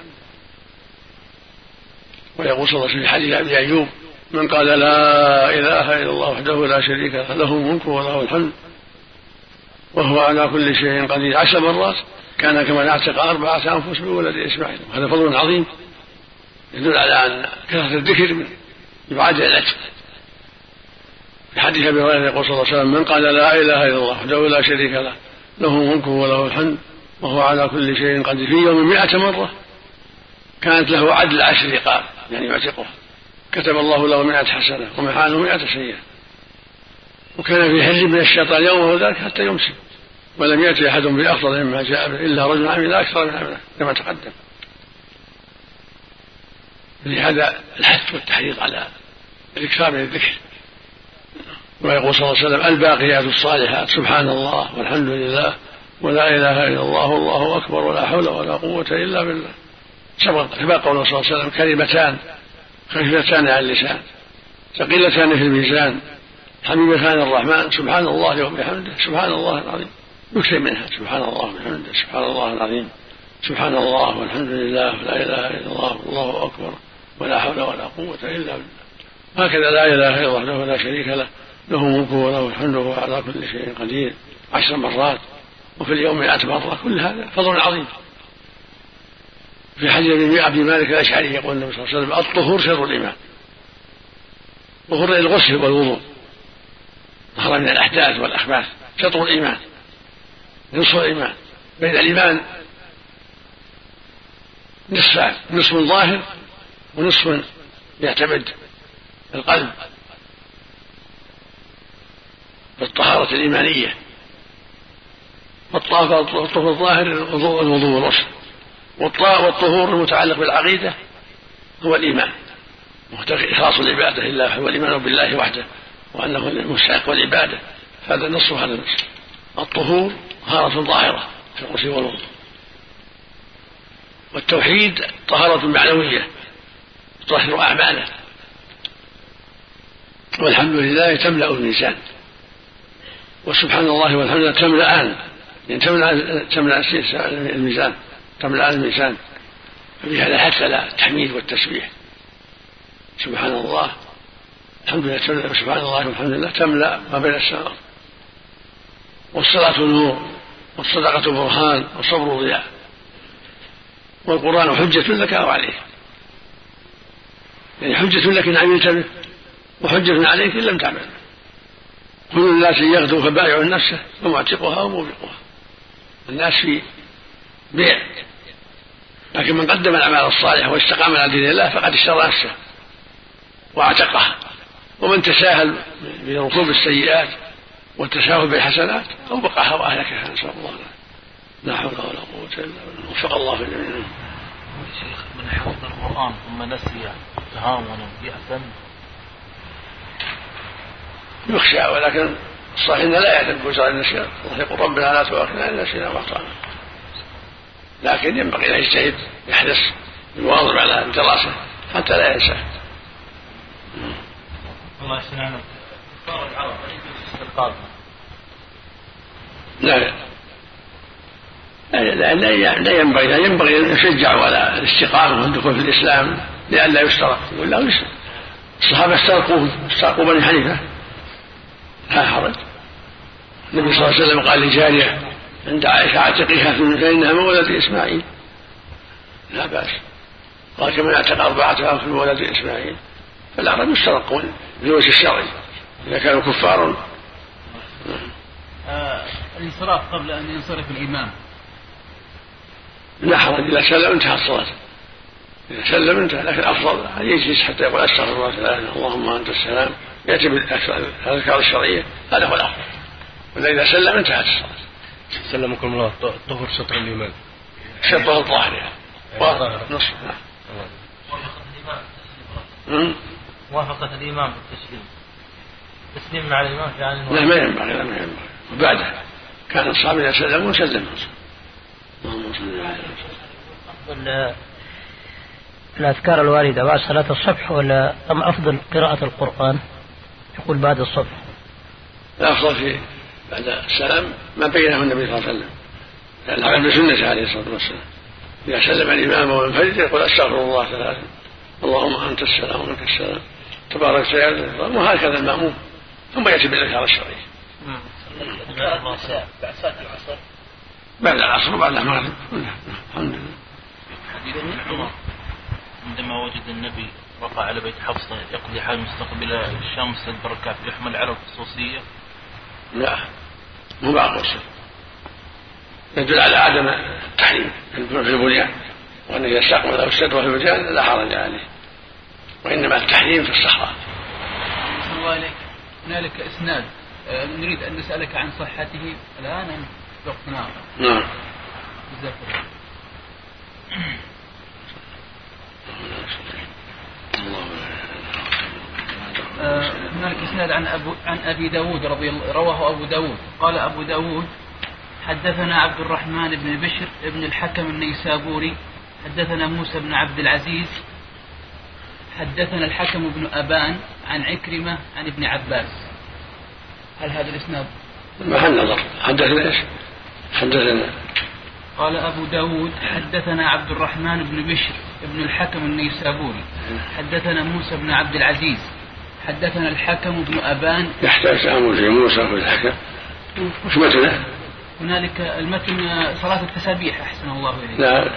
ويقول صلى الله عليه وسلم في حديث أبي أيوب: من قال لا إله إلا الله وحده لا شريك له له الملك وله الحمد وهو على كل شيء قدير 10 مرات كان كمن اعتق 4 أنفس من ولد إسماعيل. هذا فضل عظيم يدل على أن كثرة الذكر يعادل العتق. في حديث أبي هريرة يقول صلى الله عليه وسلم: من قال لا إله إلا الله وحده لا شريك له له الملك وله الحمد وهو على كل شيء قدير في يوم 100 مرة كانت له عدل 10 رقاب، يعني يعتقها، كتب الله له 100 حسنة ومحى عنه 100 سيئة. وكان في حل من الشيطان يومه ذلك حتى يمسي، ولم يأتي أحد بأفضل مما جاء به إلا رجل عمل أكثر من عمله كما تقدم. لهذا الحث والتحريض على الإكثار من الذكر. ويقول صلى الله عليه وسلم: الباقيات الصالحات سبحان الله والحمد لله ولا إله إلا الله والله أكبر ولا حول ولا قوة إلا بالله. كما قال صلى الله عليه وسلم: كلمتان خفيفتان على اللسان ثقيلتان في الميزان حبيبتان الرحمن سبحان الله وبحمده سبحان الله العظيم. يكثر منها: سبحان الله وبحمده سبحان الله العظيم، سبحان الله والحمد لله ولا إله إلا الله والله أكبر ولا حول ولا قوة إلا بالله. هكذا لا إله إلا الله وحده لا شريك له له الملك وله الحمد وهو على كل شيء قدير 10 مرات، وفي اليوم 100 مرة. كل هذا فضل عظيم. في حديث أبي مالك الأشعري يقول النبي صلى الله عليه وسلم: الطهور شطر الإيمان. طهور الغسل والوضوء، طهر من الأحداث والأخباث، شطر الإيمان، نصف الإيمان. بين الإيمان نصفان: نصف ظاهر ونصف يعتمد القلب بالطهارة الإيمانية. والطهور الظاهر الوضوء والغسل، والطهور المتعلق بالعقيدة هو الإيمان، إخلاص العبادة لله والإيمان بالله وحده وأنه المستحق والعبادة. هذا النص وهذا النص. الطهور طهارة ظاهرة في الغسل والوضوء، والتوحيد طهارة معنوية تطهر أعماله. والحمد لله تملأ الميزان، وسبحان الله والحمد لله تملأان، يعني تملأ الميزان، تملأ الميزان. ففي هذا حث على التحميد والتسبيح. سبحان الله الحمد لله تملأ، سبحان الله والحمد لله تملأ ما بين السماء. والصلاة نور، والصدقة برهان، والصبر ضياء، والقرآن حجة لك أو عليك، يعني حجة لك إن عملت به، وحجة عليك إن لم تعمل. كل الناس يغدو فبائع نفسه ومعتقها وموبقها. الناس في بيع لكن من قدم الأعمال الصالحة واستقام على دين الله فقد اشترى نفسه واعتقها. ومن تساهل بركوب السيئات والتساهل بالحسنات أو بقى هواه لك، نسأل الله لا حول ولا قوة إلا بالله. وفق الله في الجميع. شيخ من حفظ القرآن ثم نسي تهاونا يأثم؟ يخشى، ولكن الصحيح أنه لا يعتد بوزار النسيان. الله يقول ربنا لا تؤاخذنا إن نسينا وأخطأنا، لكن ينبغي أن يجتهد يحرص يواظب على الدراسة حتى لا ينسى. الله يسلمك. كفار العرب استلقاء لا ينبغي أن يشجعوا على الاستقامة والدخول في الإسلام لئلا يسترق. يقول له الصحابة استرقوا بني حنيفة لا حرج. النبي صلى الله عليه وسلم قال لجارية عند عائشة اعتقيها فإنها من ولد إسماعيل، لا بأس. قال كمن اعتق 4 في ولد إسماعيل. فالعرب يسترقون بالوجه الشرعي إذا كانوا كفار. الانصراف قبل أن ينصرف الإمام لا حرج، إذا سلم انتهى الصلاة. إذا سلم انتهى، لكن أفضل أن يجلس حتى يقول أستغفر الله تعالى اللهم أنت السلام، يأتي بالأذكار الشرعية، هذا هو الأفضل. وإذا سلم انتهت الصلاة. سلمكم الله. طهر شطر الإيمان، شطر الظاهر نصف. موافقة الإمام بالتسليم، تسليم مع الإمام يعني لا ما ينبغي وبعده كان الصحابة إذا سلموا سلموا. اللهم صل على أفضل الأذكار الواردة بعد صلاة الصبح ولا أم أفضل قراءة القرآن؟ يقول بعد الصبح. الأفضل في بعد السلام ما بينه النبي صلى الله عليه وسلم، لأن هذا بسنته عليه الصلاة والسلام. إذا سلم الإمام وانفرد يقول أستغفر الله 3 اللهم أنت السلام ومنك السلام تبارك يا، وهكذا المأموم، ثم يأتي بالأذكار الشرعية. بعد العصر وبعد المغرب. الحمد لله. عندما وجد النبي وقع على بيت حفصة يقضي حال مستقبل الشام مستدبر الكعبة، يحمل على الخصوصية؟ لا، مو معقول، يدل على عدم التحريم في البنيان، وأنه يستقبل أو يستدبر في البنيان لا حرج عليه، وإنما التحريم في الصحراء. هنالك إسناد نريد أن نسألك عن صحته الآن وقتنا. نعم. هنالك إسناد عن أبي داود رواه أبو داود. قال أبو داود حدثنا عبد الرحمن بن بشر بن الحكم النيسابوري حدثنا موسى بن عبد العزيز حدثنا الحكم بن أبان عن عكرمة عن ابن عباس. هل هذا الإسناد محل نظر؟ حدثنا ايش؟ حدثنا قال أبو داود حدثنا عبد الرحمن بن بشر بن الحكم النيسابوري حدثنا موسى بن عبد العزيز حدثنا الحكم بن أبان. يحتاج تأمل في موسى والحكم. وش متنه؟ هنالك المتن صلاة التسابيح أحسن الله إليك.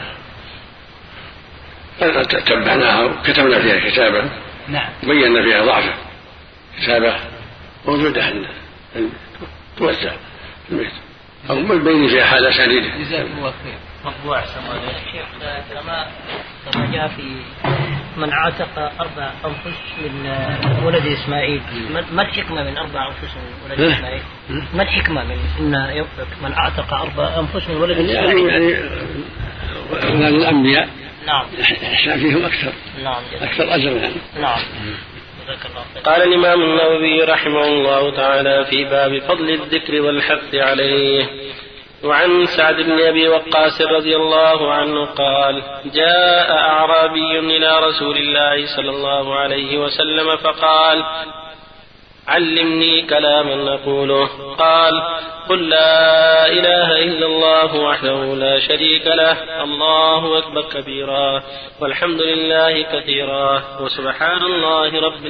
لا تتبعناها وكتبنا فيها كتابا. نعم. بينا فيها ضعفه، كتابة موجودة عندنا توزع في البيت أو بين فيها حال أسانيده. جزاك الله خير. مطبوع شيخ كما جاء في من عاتق 4 أنفس من ولد إسماعيل. ما الحكمة من 4 أنفس من ولد إسماعيل؟ ما الحكمة من أن من عاتق 4 أنفس من ولد إسماعيل؟ يعني أولاد الأنبياء. نعم. إحنا فيهم أكثر. نعم. أكثر أجر يعني. نعم. قال الإمام النووي رحمه الله تعالى في باب فضل الذكر والحث عليه. وعن سعد بن أبي وقاص رضي الله عنه قال: جاء أعرابي إلى رسول الله صلى الله عليه وسلم فقال: علمني كلاما أقوله. قال: قل لا إله إلا الله وحده لا شريك له، الله أكبر كبيرا، والحمد لله كثيرا، وسبحان الله رب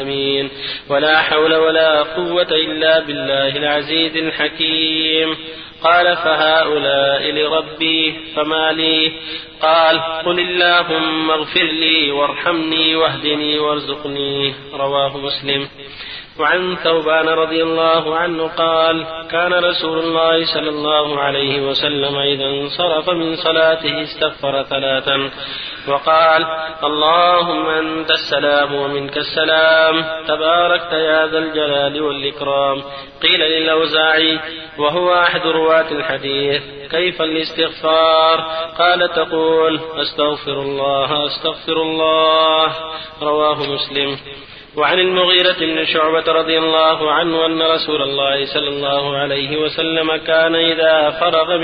العالمين، ولا حول ولا قوة إلا بالله العزيز الحكيم. قال فهؤلاء لربي فما لي؟ قال قل اللهم اغفر لي وارحمني واهدني وارزقني. رواه مسلم. وعن ثوبان رضي الله عنه قال كان رسول الله صلى الله عليه وسلم إذا انصرف من صلاته استغفر 3 وقال اللهم أنت السلام ومنك السلام تباركت يا ذا الجلال والإكرام. قيل للأوزاعي وهو أحد رواة الحديث كيف الاستغفار؟ قال تقول أستغفر الله أستغفر الله. رواه مسلم. وعن المغيرة بن شعبة رضي الله عنه أن رسول الله صلى الله عليه وسلم كان إذا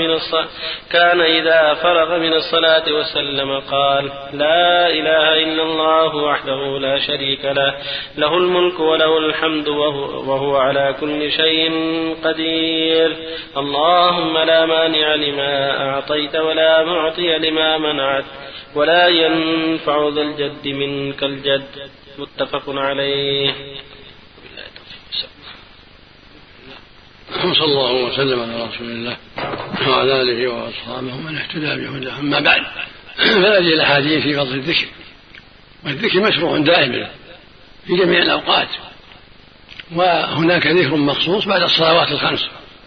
فرغ من الصلاة وسلم قال لا إله إلا الله وحده لا شريك له له الملك وله الحمد وهو على كل شيء قدير. اللهم لا مانع لما أعطيت ولا معطي لما منعت ولا ينفع ذا الجد منك الجد. متفق عليه. صلى الله وسلم على رسول الله وعلى آله وأصحابه من اهتدى بهداه. أما بعد فهذه الأحاديث في فضل الذكر، والذكر مشروع دائما في جميع الأوقات، وهناك ذكر مخصوص بعد الصلوات ال5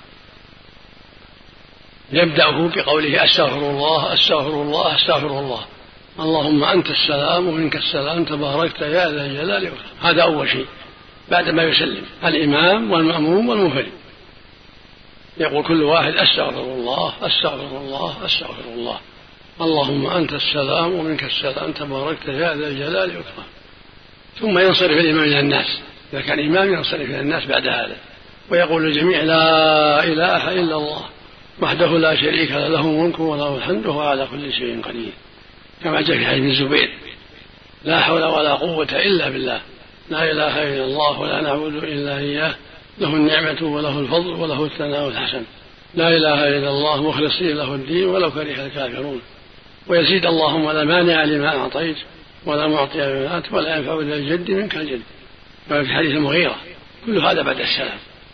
يبدأه بقوله أستغفر الله أستغفر الله أستغفر الله اللهم أنت السلام ومنك السلام تباركت يا ذا الجلال والإكرام. هذا أول شيء بعد ما يسلم الإمام والمأموم والمنفرد، يقول كل واحد أستغفر الله أستغفر الله أستغفر الله اللهم أنت السلام ومنك السلام تباركت يا ذا الجلال والإكرام. ثم ينصرف الإمام إلى الناس، إذا كان إمام ينصرف إلى الناس بعد هذا ويقول الجميع لا إله إلا الله وحده لا شريك له له الملك وله الحمد وهو على كل شيء قدير، كما جاء في حديث الزبير لا حول ولا قوة إلا بالله لا إله إلا الله ولا نعبد إلا إياه له النعمة وله الفضل وله الثناء الحسن لا إله إلا الله مخلصين له الدين ولو كره الكافرون. ويزيد اللهم لا مانع لما أعطيت ولا معطي لما آتيت ولا ينفع ذا الجد منك الجد. وفي حديث المغيرة كل هذا بعد السلام.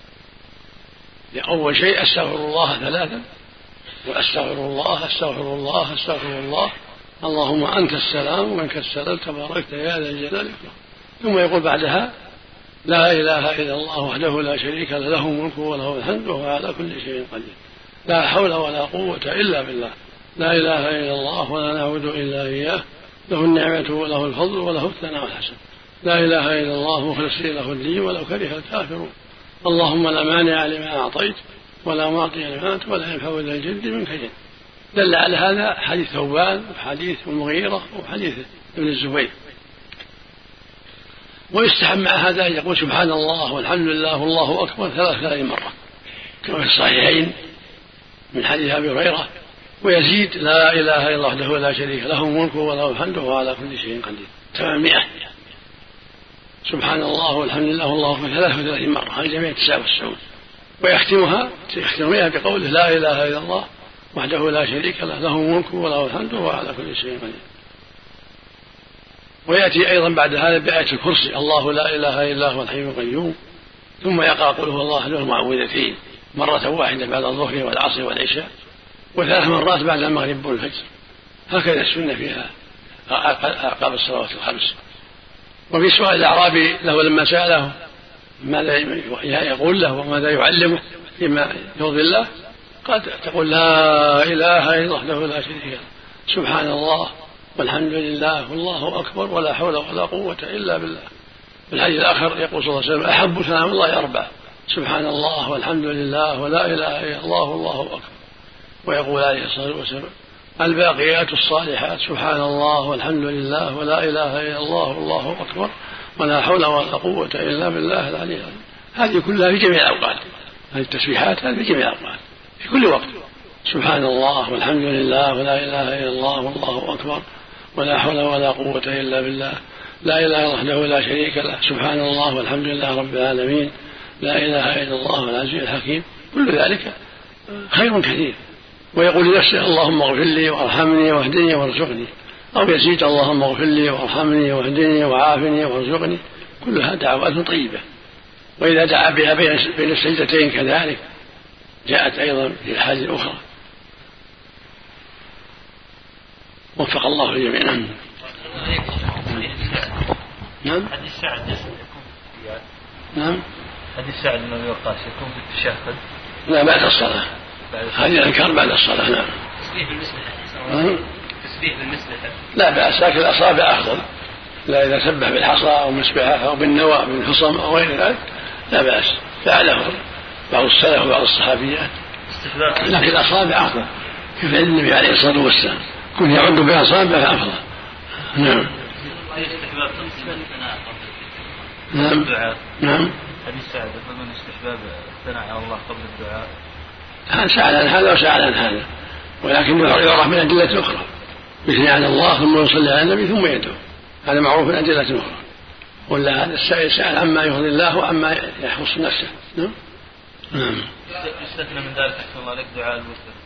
أول شيء أستغفر الله 3 وأستغفر الله أستغفر الله أستغفر الله اللهم أنت السلام ومنك السلام تباركت يا ذا الجلال والإكرام. ثم يقول بعدها لا إله إلا الله وحده لا شريك له له الملك وله الحمد وهو على كل شيء قدير لا حول ولا قوة إلا بالله لا إله إلا الله ولا نعبد إلا إياه له النعمة وله الفضل وله الثناء الحسن لا إله إلا الله مخلصين له الدين ولو كره الكافرون. اللهم لا مانع لما أعطيت ولا معطي لما آتيت ولا ينفع ذا الجد منك الجد. دل على هذا حديث ثوبان وحديث المغيرة وحديث ابن الزبير. ويستحب مع هذا يقول سبحان الله والحمد لله والله أكبر 33 مرة كما في الصحيحين من حديث أبي هريرة. ويزيد لا إله إلا الله وحده لا شريك له الملك وله الحمد وهو على كل شيء قدير 800. سبحان الله والحمد لله والله أكبر 33 مرة، هذه جميع 99. ويختمها بقوله لا إله إلا الله وحده لا شريك له له الملك وله الحمد وهو على كل شيء قدير. ويأتي أيضا بعد هذا بآية الكرسي الله لا إله إلا هو الحي القيوم. ثم يقرأ قل هو الله له المعوذتين مرة واحدة بعد الظهر والعصر والعشاء، و3 مرات بعد المغرب والفجر. هكذا السنة فيها أعقاب الصلوات ال5. وفي سؤال الأعرابي له لما سأله ماذا يقول له وماذا يعلمه فيما يرضي الله، قد تقول لا إله إلا الله وحده لا شريك له سبحان الله والحمد لله والله أكبر ولا حول ولا قوة إلا بالله. في الحديث الآخر يقول صلى الله عليه وسلم أحب كلام الله 4 سبحان الله والحمد لله ولا إله إلا الله والله أكبر. ويقول عليه الصلاة والسلام الباقيات الصالحات سبحان الله والحمد لله ولا إله إلا الله والله أكبر ولا حول ولا قوة إلا بالله العلي العظيم. هذه كلها في جميع الأوقات، هذه التسبيحات في جميع الأوقات في كل وقت سبحان الله والحمد لله ولا إله إلا الله والله أكبر ولا حول ولا قوة إلا بالله لا إله إلا وحده لا شريك له سبحان الله والحمد لله رب العالمين لا إله إلا الله العزيز الحكيم. كل ذلك خير كثير. ويقول لنفسه اللهم اغفر لي وارحمني واهدني وارزقني، أو يزيد اللهم اغفر لي وارحمني واهدني وعافني وارزقني. كلها دعوات طيبة. وإذا دعا بها بين السجدتين كذلك جاءت أيضا في الحاجة الأخرى. وفق الله الجميع. نعم. حديث سعد نعم. حديث سعد بن أبي وقاص يكون في التشهد؟ لا، بعد الصلاة. هذه الأذكار بعد الصلاة. نعم. تسبيح بالمسبح. لا بأس، لكن الأصابع أفضل. لا، إذا سبح بالحصى أو مسبحة أو بالنوى بالحصم أو غير ذلك لا بأس، فعله بعض السلف وبعض الصحابيات، لكن الأصابع أفضل كفعل النبي عليه الصلاة والسلام، كن يعد بأصابع فأفضل. نعم. نعم. نعم. حديث سعد من استحباب الثناء على الله قبل الدعاء. هذا سأل عن هذا وسأل عن هذا، ولكن يعرف من أدلة أخرى، يثني على الله ثم يصلي على النبي ثم يدعو، هذا معروف من أدلة أخرى. ولا هذا السائل سأل عما يرضي الله وعما يخص نفسه. نعم. نعم. يستثنى من ذلك أحسن الله لك دعاء الوتر.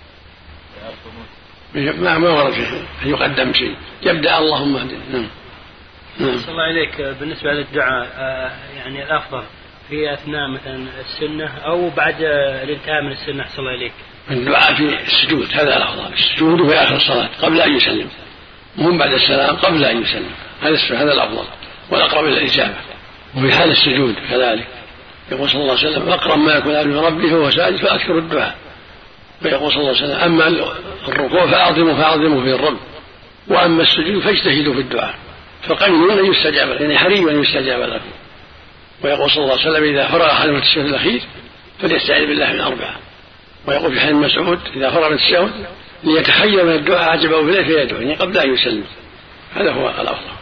ما ورد فيه يقدم شيء، يبدأ اللهم اهدنا. نعم. صلى الله عليك. بالنسبة للدعاء يعني الأفضل في أثناء مثلا السنة أو بعد الانتهاء من السنة؟ صلى الله عليك. الدعاء في السجود هذا الأفضل، السجود في آخر الصلاة قبل أن يسلم، مهم بعد السلام قبل أن يسلم، هذا الأفضل والأقرب إلى الإجابة. وفي حال السجود كذلك يقول صلى الله عليه وسلم أقرب ما يكون العبد من ربه وهو ساجد فأكثر الدعاء. ويقول صلى الله عليه وسلم أما الركوع فأعظموا في الرب، وأما السجود فاجتهدوا في الدعاء فقمنوا أن يستجاب، يعني حري أن يستجاب لكم. ويقول صلى الله عليه وسلم إذا فرغ أحد من التشهد الأخير فليستعذ بالله من 4. ويقول في حديث مسعود إذا فرغ من التشهد ليتخير من الدعاء عجبه إليه فيدعو، يعني قبل أن يسلم. هذا هو الأفضل.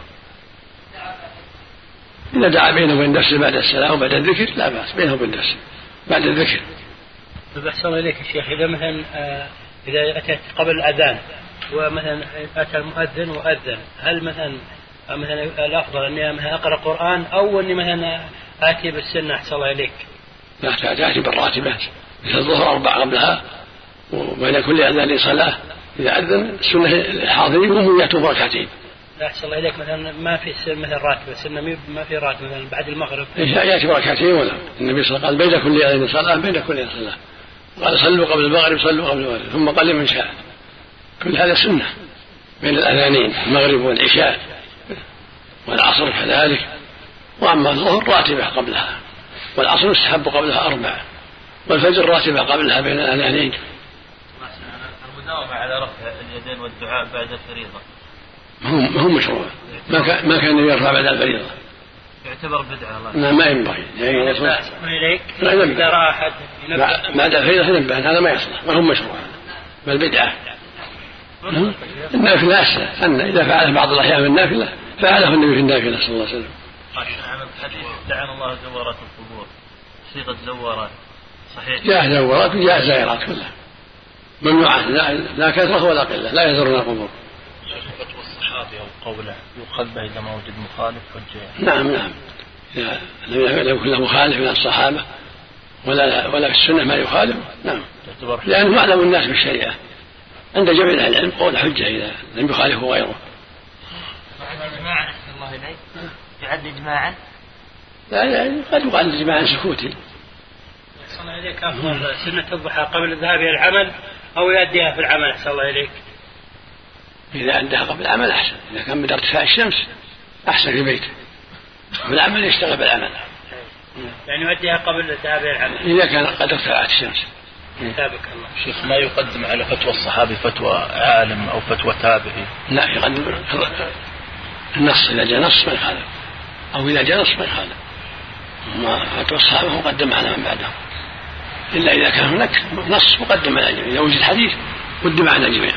إذا دعا بينه وبين نفسه بعد السلام وبعد الذكر لا بأس، بينه وبين نفسه بعد الذكر. أحسن إليك يا شيخ، إذا مثلا إذا أتت قبل الأذان ومثلا أتى المؤذن وأذن، هل مثلا الأفضل أني مثلا أقرأ قرآن أو أني مثلا آتي بالسنة؟ أحسن الله إليك. لا، تأتي بالراتبات، مثل الظهر 4 قبلها وبين كل أذان صلاة. إذا أذن السنة الحاضرين هم يأتوا بركعتين. أحسن الله إليك. مثلا ما في مثلا راتبة السنة، ما في راتبة مثلا بعد المغرب يأتي بركعتين. ولا النبي صلى الله عليه وسلم قال بين كل أذان صلاة، بين كل أذان صلاة، قال صلوا قبل المغرب صلوا قبل المغرب، ثم قال لمن شاء. كل هذا سنة بين الأذانين، المغرب والعشاء والعصر كذلك. وأما الظهر راتبة قبلها، والعصر يستحب قبلها 4، والفجر راتبة قبلها بين الأذانين. المداومة على رفع اليدين والدعاء بعد الفريضة هم مشروع، ما كان يرفع بعد الفريضة، يعتبر بدعة. لا، ما ينبغي يعني لا إذا رأى أحد بعد الفريضة ينبه، هذا ما يصلح، ما هو مشروع بل بدعة. النافلة أسهل، أن إذا فعل بعض الأحيان من النافلة فعله النبي في النافلة صلى الله عليه وسلم. حديث لعن الله زوارات القبور، صيغة زوارات صحيح؟ جاء زوارات وجاء زائرات كلها ممنوعات، لا كثرة ولا قلة، لا يزورون القبور. فتوى الصحابي أو قوله يقال به إذا ما وجد مخالف فجاء. نعم. لم يكن له مخالف من الصحابة ولا في السنة ما يخالف. نعم، لأنه أعلم الناس بالشريعة عند جميع أهل العلم، قول حجة إذا لم يخالفه غيره. إجماعا الله إليك يعد إجماعا؟ لا، يعني قد يقال إجماعا سكوتي. أحسن الله إليك. أفضل سنة الضحى قبل الذهاب إلى العمل أو يؤديها في العمل؟ أحسن الله إليك. إذا أداها قبل العمل أحسن، إذا كان من ارتفاع الشمس أحسن في بيته، بالعمل يشتغل بالعمل، يعني يؤديها قبل الذهاب إلى العمل إذا كان قد ارتفعت الشمس. تابك الله. شيخ ما يقدم على فتوى الصحابي فتوى عالم أو فتوى تابعي؟ لا، يقدم النص، إذا جاء نص ما يخالف، أو إذا جاء نص ما يخالف. ما فتوى الصحابة مقدم على من بعدهم، إلا إذا كان هناك نص مقدم على الجميع، إذا وجد حديث قدم على الجميع.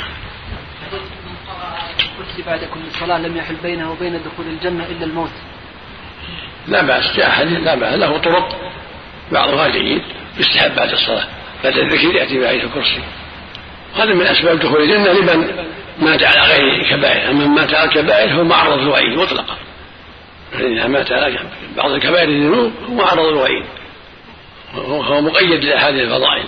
قلت بعد كل صلاة لم يحل بينه وبين دخول الجنة إلا الموت. لا بأس، جاء حديث لا بأس، له طرق بعضها جيد، يستحب بعد الصلاة بعد الذكر يأتي بآية الكرسي. هذا من أسباب دخول الجنة لمن مات على غير كبائر، أما من مات على الكبائر هو معرض الوعيد مطلقا. إذا مات على بعض الكبائر الذنوب هو معرض الوعيد، هو مقيد لهذه الفضائل،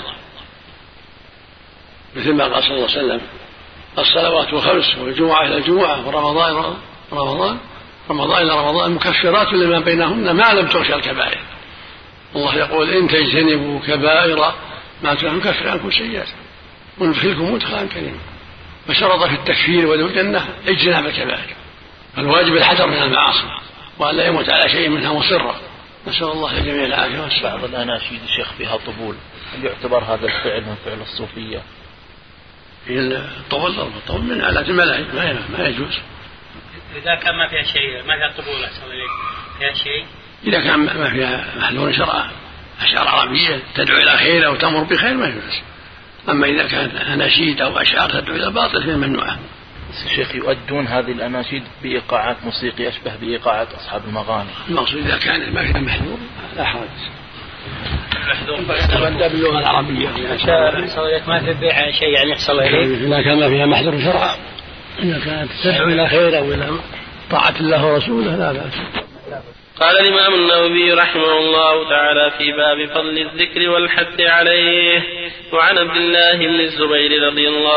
مثل ما قال صلى الله عليه وسلم الصلوات الخمس والجمعة إلى الجمعة ورمضان إلى رمضان مكفرات لما بينهن ما لم تغش الكبائر. الله يقول إن تجتنبوا كبائر ما كان نكفر عنكم سيئات وندخلكم مدخلا كريما. فشرط في التكفير ودخول الجنة اجتناب الكبائر، الواجب الحذر من المعاصي وأن لا يموت على شيء منها مصرا. نسأل الله للجميع العافية والسلامة. بعض الأناشيد الشيخ فيها طبول، هل يعتبر هذا الفعل من فعل الصوفية؟ الطبول من آلات الملاهي ما يجوز. إذا كان ما فيها شيء، ما فيها طبول أحسن إليك، فيها شيء إذا كان ما فيها محذور شرعا، أشعار عربية تدعو إلى خير أو تأمر بخير ما يجوز. أما إذا كانت أناشيد أو أشعار تدعو إلى باطل فهي ممنوعة. الشيخ يؤدون هذه الأناشيد بإيقاعات موسيقية أشبه بإيقاعات أصحاب المغاني. المقصود إذا كان ما فيها محذور لا حرج. تبدأ باللغة العربية. ما في بيع شيء يعني يحصل إليه. إذا كان ما فيها محذور شرعا، إذا كانت تدعو إلى خير أو إلى طاعة الله ورسوله لا بأس. قال الإمام النووي رحمه الله تعالى في باب فضل الذكر والحث عليه: وعن عبد الله بن الزبير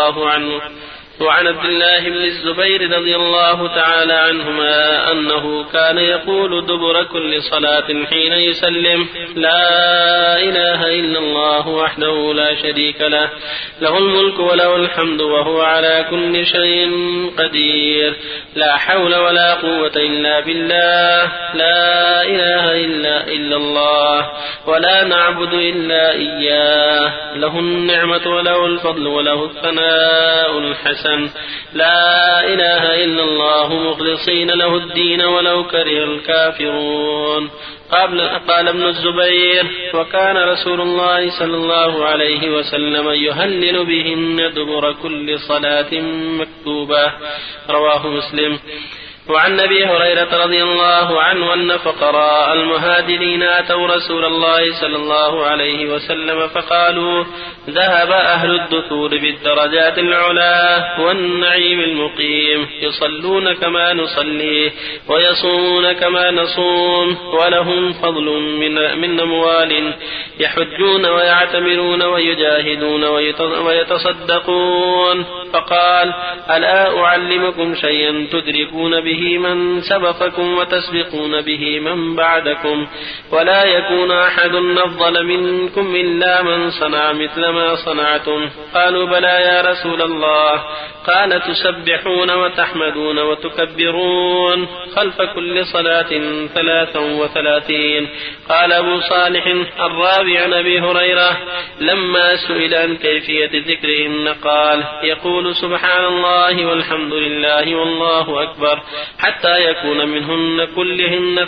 رضي الله تعالى عنهما أنه كان يقول دبر كل صلاة حين يسلم: لا إله إلا الله وحده لا شريك له، له الملك وله الحمد وهو على كل شيء قدير، لا حول ولا قوة إلا بالله، لا إله إلا الله، ولا نعبد إلا إياه، له النعمة وله الفضل وله الثناء الحسن، لا إله إلا الله مخلصين له الدين ولو كره الكافرون. قال ابن الزبير: وكان رسول الله صلى الله عليه وسلم يهلل بهن دبر كل صلاة مكتوبة. رواه مسلم. وعن أبي هريرة رضي الله عنه أن فقراء المهاجرين أتوا رسول الله صلى الله عليه وسلم فقالوا: ذهب أهل الدثور بالدرجات العلا والنعيم المقيم، يصلون كما نصلي ويصومون كما نصوم، ولهم فضل من أموال، يحجون ويعتمرون ويجاهدون ويتصدقون. فقال: ألا أعلمكم شيئا تدركون به من سبقكم وتسبقون به من بعدكم، ولا يكون أحد أفضل منكم إلا من صنع مثل ما صنعتم؟ قالوا: بلى يا رسول الله. قال: تسبحون وتحمدون وتكبرون خلف كل صلاة 33. قال أبو صالح الرابع عن أبي هريرة لما سئل عن كيفية ذكرهن قال: يقول سبحان الله والحمد لله والله أكبر حتى يكون منهن كلهن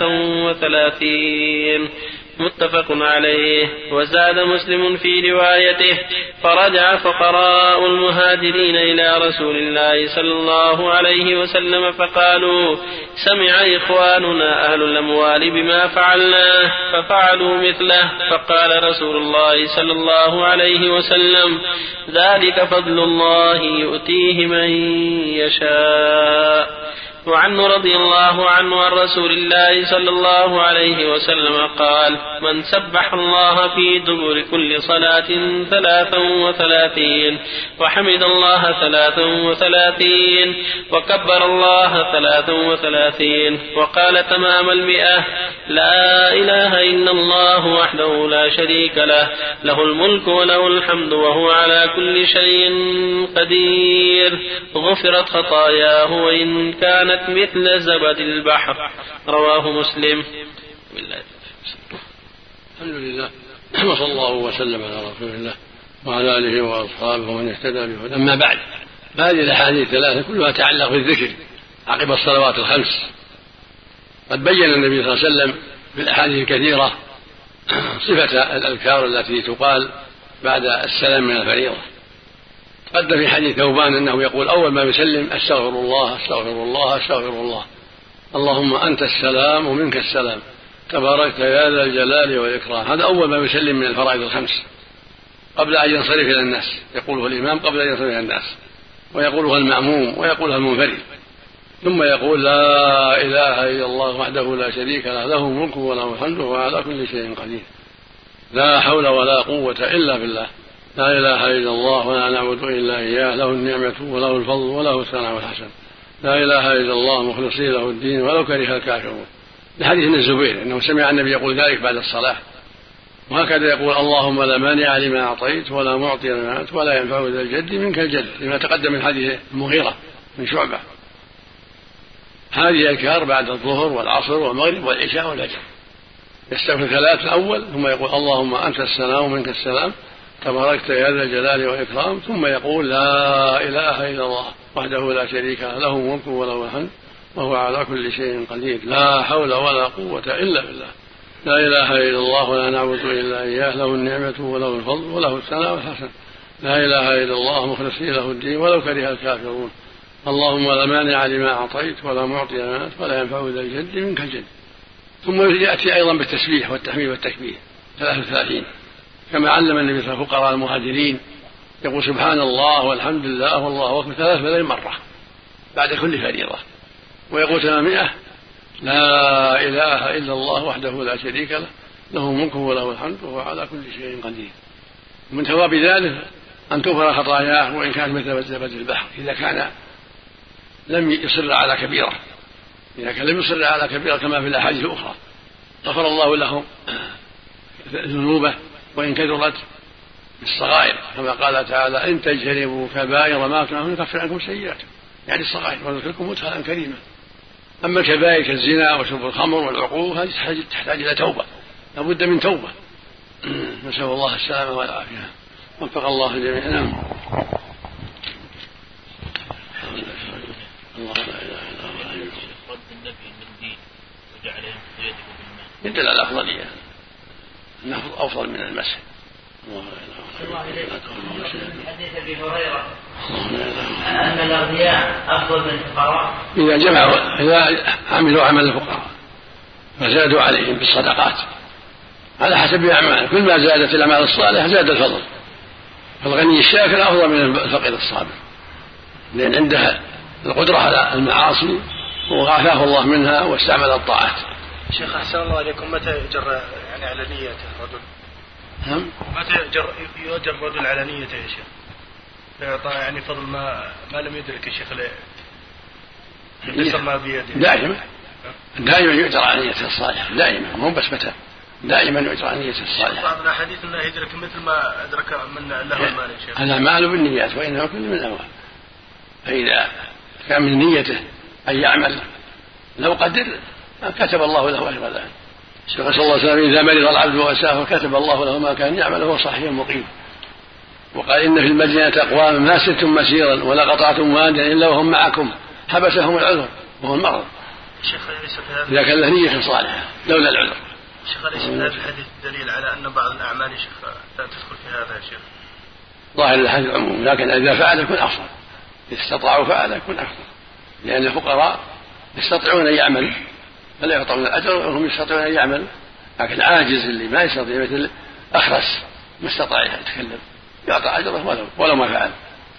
33. متفق عليه. وزاد مسلم في روايته: فرجع فقراء المهاجرين إلى رسول الله صلى الله عليه وسلم فقالوا: سمع إخواننا أهل الأموال بما فعلناه ففعلوا مثله. فقال رسول الله صلى الله عليه وسلم: ذلك فضل الله يؤتيه من يشاء. وعنه رضي الله عنه عن رسول الله صلى الله عليه وسلم قال: من سبح الله في دبر كل صلاة 33 وحمد الله 33 وكبر الله 33 وقال تمام 100: لا إله إلا الله وحده لا شريك له، له الملك وله الحمد وهو على كل شيء قدير، غفرت خطاياه وإن كانت مثل زبد البحر. رواه مسلم. الحمد لله، وصلى الله وسلم على رسول الله وعلى آله وأصحابه ومن اهتدى به. أما بعد، هذه الأحاديث الثلاثة كلها تتعلق بالذكر عقب الصلوات الخمس. قد بين النبي صلى الله عليه وسلم في الأحاديث الكثيرة صفة الأذكار التي تقال بعد السلام من الفريضة. قد في حديث ثوبان أنه يقول أول ما يسلم: أستغفر الله أستغفر الله أستغفر الله، اللهم أنت السلام ومنك السلام، تباركت يا ذا الجلال والإكرام. هذا أول ما يسلم من الفرائض الخمس قبل أن ينصرف إلى الناس، يقوله الإمام قبل أن ينصرف إلى الناس، ويقولها المأموم ويقولها المنفرد، ثم يقول: لا إله إلا الله وحده لا شريك له، له الملك وله الحمد وهو على كل شيء قدير، لا حول ولا قوة إلا بالله، لا إله إلا الله ولا نعبد إلا إياه، له النعمة وله الفضل وله الثناء الحسن، لا إله إلا الله مخلصين له الدين ولو كره الكافرون. لحديث ابن الزبير أنه سمع النبي يقول ذلك بعد الصلاة. وهكذا يقول اللهم لا مانع لما أعطيت ولا معطي لما منعت ولا ينفع ذا الجد منك الجد، لما تقدم من حديث المغيرة من شعبة. هذه أذكار بعد الظهر والعصر والمغرب والعشاء والفجر. يستغفر 3 الأول ثم يقول اللهم أنت السلام ومنك السلام تباركت يا ذا الجلال والإكرام، ثم يقول لا إله إلا الله وحده لا شريك له له الملك وله الحمد وهو على كل شيء قدير لا حول ولا قوة إلا بالله لا إله إلا الله ولا نعبد إلا إياه له النعمة وله الفضل وله الثناء والحسن لا إله إلا الله مخلصين له الدين ولو كره الكافرون اللهم لا مانع لما أعطيت ولا معطي لما منعت ولا ينفع ذا الجد منك الجد. ثم يأتي أيضا بالتسبيح والتحميد والتكبير 33 كما علم النبي صلى الله عليه وسلم فقراء المهاجرين يقول سبحان الله والحمد لله والله أكبر 33 مرة بعد كل فريضة، ويقول 800 لا إله إلا الله وحده لا شريك له له الملك وله الحمد وهو على كل شيء قدير. من ثواب ذلك أن تغفر خطاياه وإن كانت مثل زبد البحر إذا كان لم يصر على كبيرة، إذا كان لم يصر على كبيرة كما في الأحاديث الأخرى غفر الله له ذنوبه وإن كثرت بالصغائر كما قال تعالى إن تجتنبوا كبائر ما كنتم نكفر عنكم سيئاتكم، يعني الصغائر وندخلكم مدخلا كريما. أما الكبائر كالزنا وشرب الخمر والعقوق هذه تحتاج إلى توبة، لابد من توبة. نسأل الله السلامة والعافية وفق الله الجميع. نعم. الله لا إله إلا الله. رد النبي من دين وجعلهم في يده بالماء يدل على الأفضلية أنه أفضل من المسح. حديث أبي هريرة أن الأغنياء أفضل من الفقراء إذا جمعوا إذا عملوا عمل الفقراء فزادوا عليهم بالصدقات على حسب أعمالهم، كل ما زادت الأعمال الصالحة زاد الفضل. فالغني الشاكر أفضل من الفقير الصابر لأن عنده القدرة على المعاصي وعافاه الله منها واستعمل الطاعات. شيخ أحسن الله عليكم، متى يجر يعني على نيته الرجل؟ متى يؤجر الرجل على نيته يا شيخ؟ يعطى يعني فضل ما لم يدرك يا شيخ يسر ما بيده. دائما يؤجر على نيته الصالحة، دائما مو بس متى، دائما يؤجر على نيته الصالحة. بعض الأحاديث أنه يدرك مثل ما أدرك من له المال يا شيخ. الأعمال بالنيات وإنما كل من الأموال، فإذا كان من نيته أن يعمل لو قدر كتب الله له أجر ذلك. الشيخ صلى الله عليه وسلم إذا مرض العبد وأساه كتب الله له ما كان يعمل وهو صحيح مقيم. وقال إن في المدينة أقوام ما سرتم مسيرا ولا قطعتم واديا إلا وهم معكم حبسهم العذر وهو المرض. إذا كان له نية صالحة لولا العذر. شيخ ليس هذا الحديث دليل على أن بعض الأعمال يا شيخ لا تدخل في هذا يا شيخ؟ ظاهر الحديث العموم، لكن إذا فعل يكون أفضل، إذا استطاعوا فعل يكون أفضل، لأن الفقراء يستطيعون أن يعملوا فلا يعطون الأجر وهم يستطيعون أن يعملوا، لكن العاجز اللي ما يستطيع مثل أخرس ما استطاع يتكلم يعطى أجره ولو ما فعل.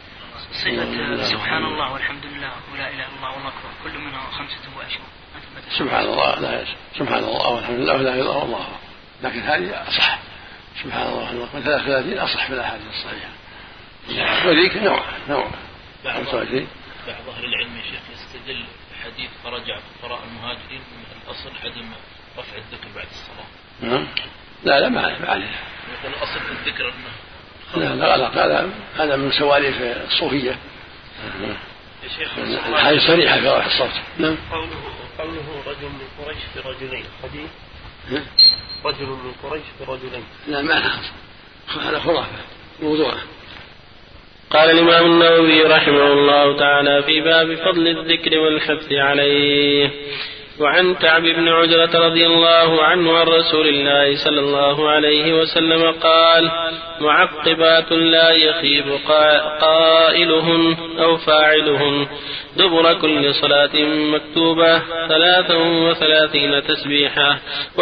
سبحان الله والحمد لله ولا إله إلا الله والله أكبر كل منها 5 أشهر. سبحان الله لا سبحان الله والحمد لله ولا إله إلا الله والله أكبر، لكن هذه أصح. سبحان الله والحمد لله 33 أصح في الأحاديث الصحيحة. وذيك نوع بعض أهل العلم يا شيخ يستدل بحديث فرجع فقراء المهاجرين من الأصل عدم رفع الذكر بعد الصلاة. لا ما عليه. يقول الأصل الذكر لا هذا من سواليف الصوفية. يا شيخ هذه صريحة في رفع الصوت. نعم. قوله رجل من قريش في رجلين حديث رجل من قريش في رجلين. لا ما هذا خرافة موضوع. قال الإمام النووي رحمه الله تعالى في باب فضل الذكر والحث عليه. وعن كعب بن عجرة رضي الله عنه عن رسول الله صلى الله عليه وسلم قال: معقبات لا يخيب قائلهن أو فاعلهن دبر كل صلاة مكتوبة 33 تسبيحة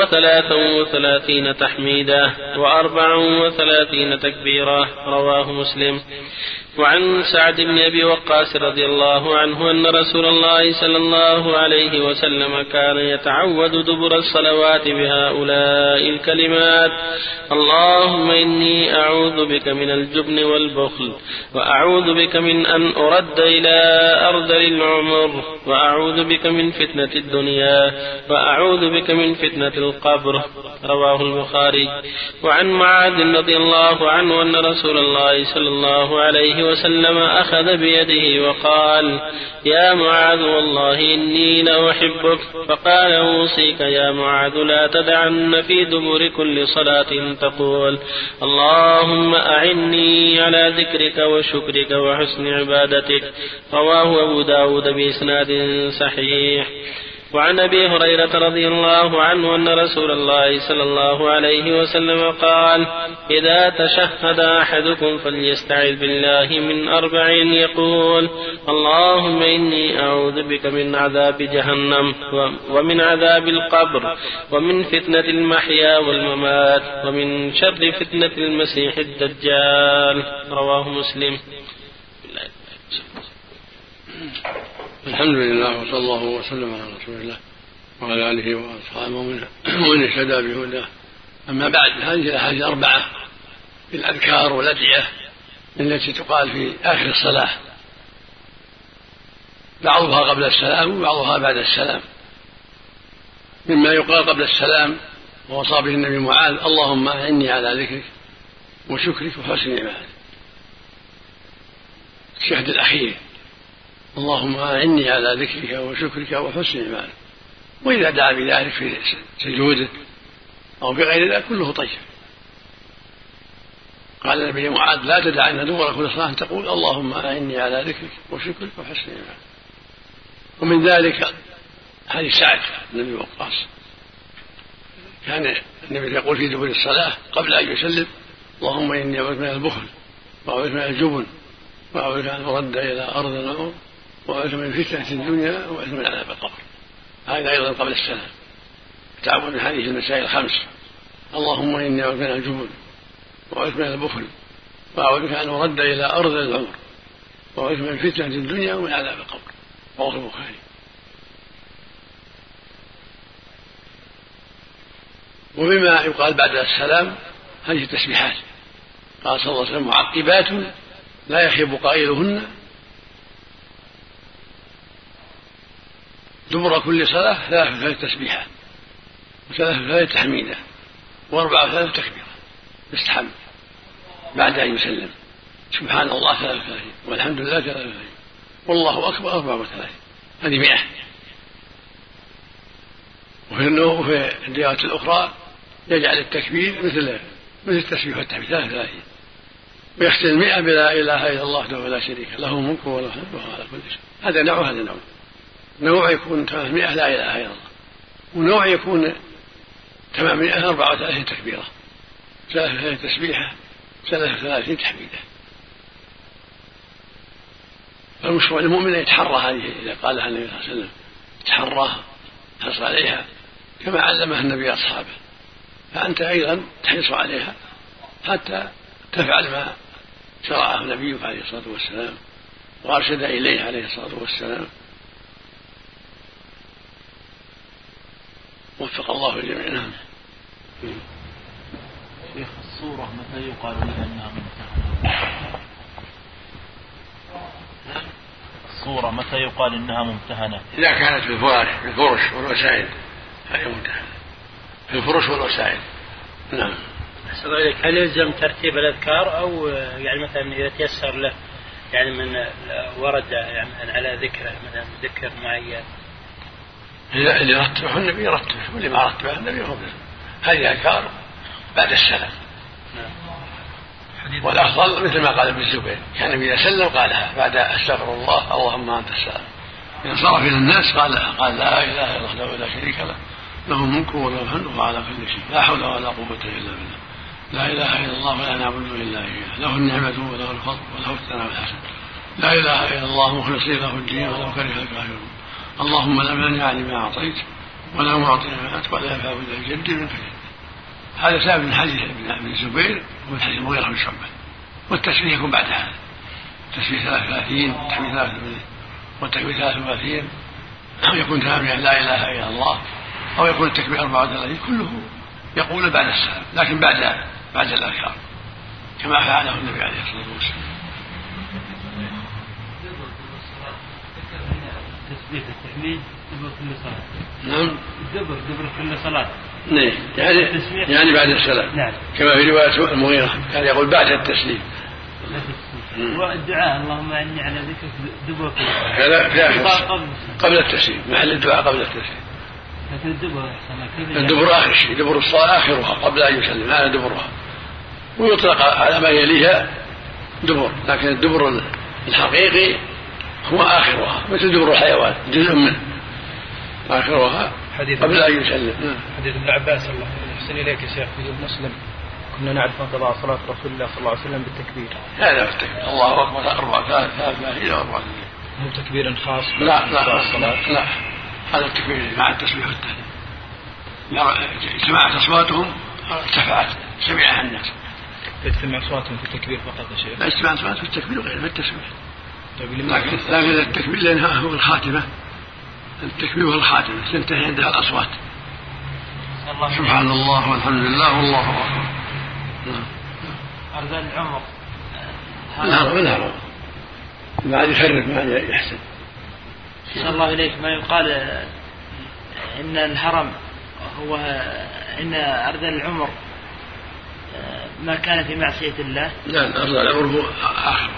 33 تحميدة 34 تكبيرة. رواه مسلم. وعن سعد بن أبي وقاص رضي الله عنه أن رسول الله صلى الله عليه وسلم كان يتعوذ دبر الصلوات بهؤلاء الكلمات: اللهم إني أعوذ بك من الجبن والبخل وأعوذ بك من أن أرد إلى أرذل العمر الحر، وأعوذ بك من فتنة الدنيا، وأعوذ بك من فتنة القبر. رواه البخاري. وعن معاذ رضي الله عنه أن رسول الله صلى الله عليه وسلم أخذ بيده وقال: يا معاذ والله إني لأحبك. فقال: أوصيك يا معاذ لا تدعن في دبر كل صلاة تقول: اللهم أعني على ذكرك وشكرك وحسن عبادتك. رواه أبو داود بإسناد صحيح. وعن أبي هريرة رضي الله عنه أن رسول الله صلى الله عليه وسلم قال: إذا تشهد أحدكم فليستعذ بالله من 4 يقول: اللهم إني أعوذ بك من عذاب جهنم ومن عذاب القبر ومن فتنة المحيا والممات ومن شر فتنة المسيح الدجال. رواه مسلم. الحمد لله وصلى الله وسلم على رسول الله وعلى آله وأصحابه ومن اهتدى بهداه. أما بعد، هذه الأحاديث 4 في الأذكار والأدعية التي تقال في آخر الصلاة، بعضها قبل السلام وبعضها بعد السلام. مما يقال قبل السلام ووصى به النبي معاذ: اللهم أعني على ذكرك وشكرك وحسن عبادتك. الشهد الأخير: اللهم أعني على ذكرك وشكرك وحسن عبادتك. وإذا دعا بذلك في سجوده أو بغير ذلك كله طيب. قال النبي معاذ: لا تدعن دبر كل صلاة تقول: اللهم أعني على ذكرك وشكرك وحسن عبادتك. ومن ذلك حديث سعد بن أبي وقاص، كان النبي يقول في دبر الصلاة قبل أن يسلم: اللهم إني أعوذ من البخل وأعوذ من الجبن وأعوذ أن أرد إلى أرض العمر وأعوذ من فتنة الدنيا وأعوذ من عذاب القبر. هذا أيضا قبل السلام. تعود من هذه المسائل 5: اللهم إني أعوذ من الجبن وأعوذ من البخل وأعوذ أن أرد إلى أرض العمر وأعوذ من فتنة الدنيا ومن عذاب القبر. رواه البخاري. وبما يقال بعد السلام هذه التسبيحات، قال صلى الله عليه وسلم: معقبات لا يخيب قائلهن دبر كل صلاة 3 تسبيحات و3 تحميدة و4 تكبيرة يستحب بعد أن يسلم: سبحان الله 33 والحمد لله 33 والله أكبر 34. هذه 100. وفي الروايات الأخرى يجعل التكبير مثل التسبيح والتحميد 33 ويختم 100 بلا إله إلا الله وحده لا شريك له الملك وله الحمد وهو على كل شيء. هذا نوع. هذا نوع يكون 800 لا إله إلا الله، ونوع يكون 834 تكبيرة 33 تسبيحة 33 تحميدة. فالمشروع المؤمن يتحرى هذه إذا قالها النبي صلى الله عليه وسلم، يتحراها يحرص عليها كما علمها النبي أصحابه. فأنت أيضا تحرص عليها حتى تفعل ما شرعه نبيك عليه الصلاة والسلام وأرشد إليه عليه الصلاة والسلام. وفق الله الجميع. نعم. شيخ، الصورة متى يقال لها أنها ممتهنة؟ الصورة متى يقال إنها ممتهنة؟ إذا كانت في الفرش والوسائل هذه ممتهنة، في الفرش والوسائل. نعم. هل يلزم ترتيب الأذكار أو يعني مثلا إذا تيسر له يعني من ورد يعني على ذكر مثلا ذكر معين؟ اللي رتبه النبي يرتبه، واللي ما رتبه النبي يرتبه. هذه أذكار بعد السلام. والأفضل مثل ما قال ابن الزبير، كان النبي إذا سلم قالها بعد أستغفر الله اللهم أنت السلام. إذا صرف إلى الناس قال لا إله إلا الله ولا شريك له له الملك وله الحمد وهو على كل شيء لا حول ولا قوة إلا بالله لا إله إلا الله ولا نعبد إلا إياه له النعمة وله الفضل وله الثناء الحسن لا إله إلا الله مخلصين له الدين ولو كره الكافرون اللهم لا مانع لما أعطيت ولا معطي لما أعطيت ولا ينفع ذا الجد منك. هذا ثابت من حديث ابن الزبير ومن حديث المغيرة بن شعبة. والتسبيح يكون بعد هذا، التسبيح 33 والتحميد 33 والتكبير 33 يكون تماما لا إله إلا الله، أو يكون التكبير 34 كله يقول بعد السلام، لكن بعد الأذكار كما فعله النبي عليه الصلاة والسلام. التحميد دبر كل صلاة. نعم. دبر كل صلاة. نعم. يعني بعد السلام. نعم. كما في رواية المغيرة كان يقول بعد التسليم. والدعاء اللهم إني على ذكرك دبر كل صلاة. هذا في آخر قبل التسليم، محل الدعاء قبل التسليم. لكن الدبر أحسن. الدبر آخر شيء، دبر الصلاة آخرها قبل أن يسلم، هذا دبرها. ويطلق على ما يليها دبر، لكن الدبر الحقيقي هو آخرها، مثل دبر الحيوان جزء منه، آخرها قبل أن يسلم. حديث ابن عباس الله يحسن إليك يا شيخ في مسلم كنا نعرف أن قضاء صلاة رسول الله صلى الله عليه وسلم بالتكبير. هذا في التكبير، الله أكبر 4 3 إلى 4. مو تكبير خاص؟ لا هذا التكبير مع التسبيح والتهليل. اجتمعت أصواتهم ارتفعت سمعها الناس. تجتمع أصواتهم في التكبير فقط يا شيخ؟ لا، اجتماع أصواتهم في التكبير وغير في التسبيح. لكن التكبير لأنها هو الخاتمة، التكبير والخاتمة تنتهي عندها الأصوات. سبحان الله والحمد لله والله أكبر. أرذل العمر لا بعد يخرف ما يحسن. صلى الله إليك ما يقال إن الهرم هو إن أرذل العمر ما كان في معصية الله. لا، أرذل العمر هو آخر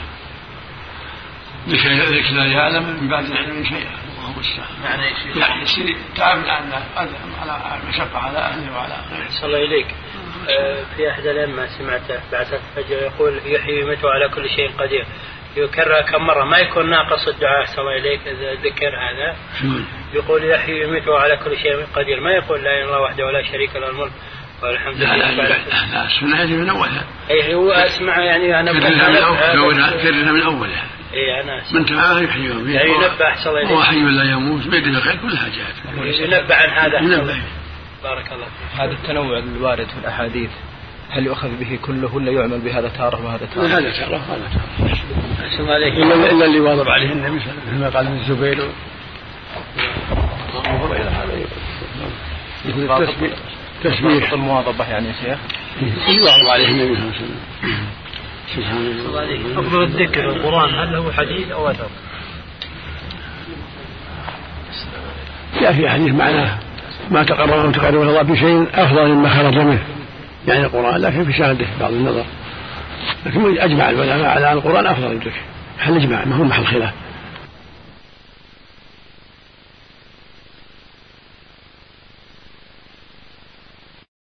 لكي لا يعلم من بعد العلم شيئا. يعني يصير تعب الآن على مشقة على أهله وعلى غيره. صلى الله إليك في أحد الأئمة سمعته بعد الفجر يقول يحيي ويميت على كل شيء قدير، يكرر كم مرة ما يكون ناقص الدعاء. صلى الله إليك إذا ذكر هذا يقول يحيي ويميت على كل شيء قدير، ما يقول لا إله إلا الله وحده ولا شريك له الملك والحمد لله. لا السنة هذه من أولها. أي هو أسمع يعني أنا كررها من أولها. إيه أنا من تعالى يحيي ويميت يعني ينبه. صلى الله إليك هو حي لا يموت بيده الخير كلها جاءت. ينبه عن هذا. ينبه. بارك الله فيك. هذا التنوع الوارد في الأحاديث هل يؤخذ به كله ولا يعمل بهذا تارة وهذا تارة؟ هذا تارة إلا اللي واظب عليه النبي صلى الله عليه وسلم كما قال ابن الزبير إلى هذا يقول تسبيح المواظبة يعني يا شيخ واظب عليه النبي صلى الله عليه وسلم. سبحان الله. أفضل الذكر القرآن هل هو حديث أو أثر؟ جاء في حديث معناه ما تقرب الله بشيء أفضل مما خرج منه، يعني القرآن، لكن في شاهده بعض النظر. لكن أجمع العلماء على القرآن أفضل الذكر، محل إجماع ما هو محل خلاف.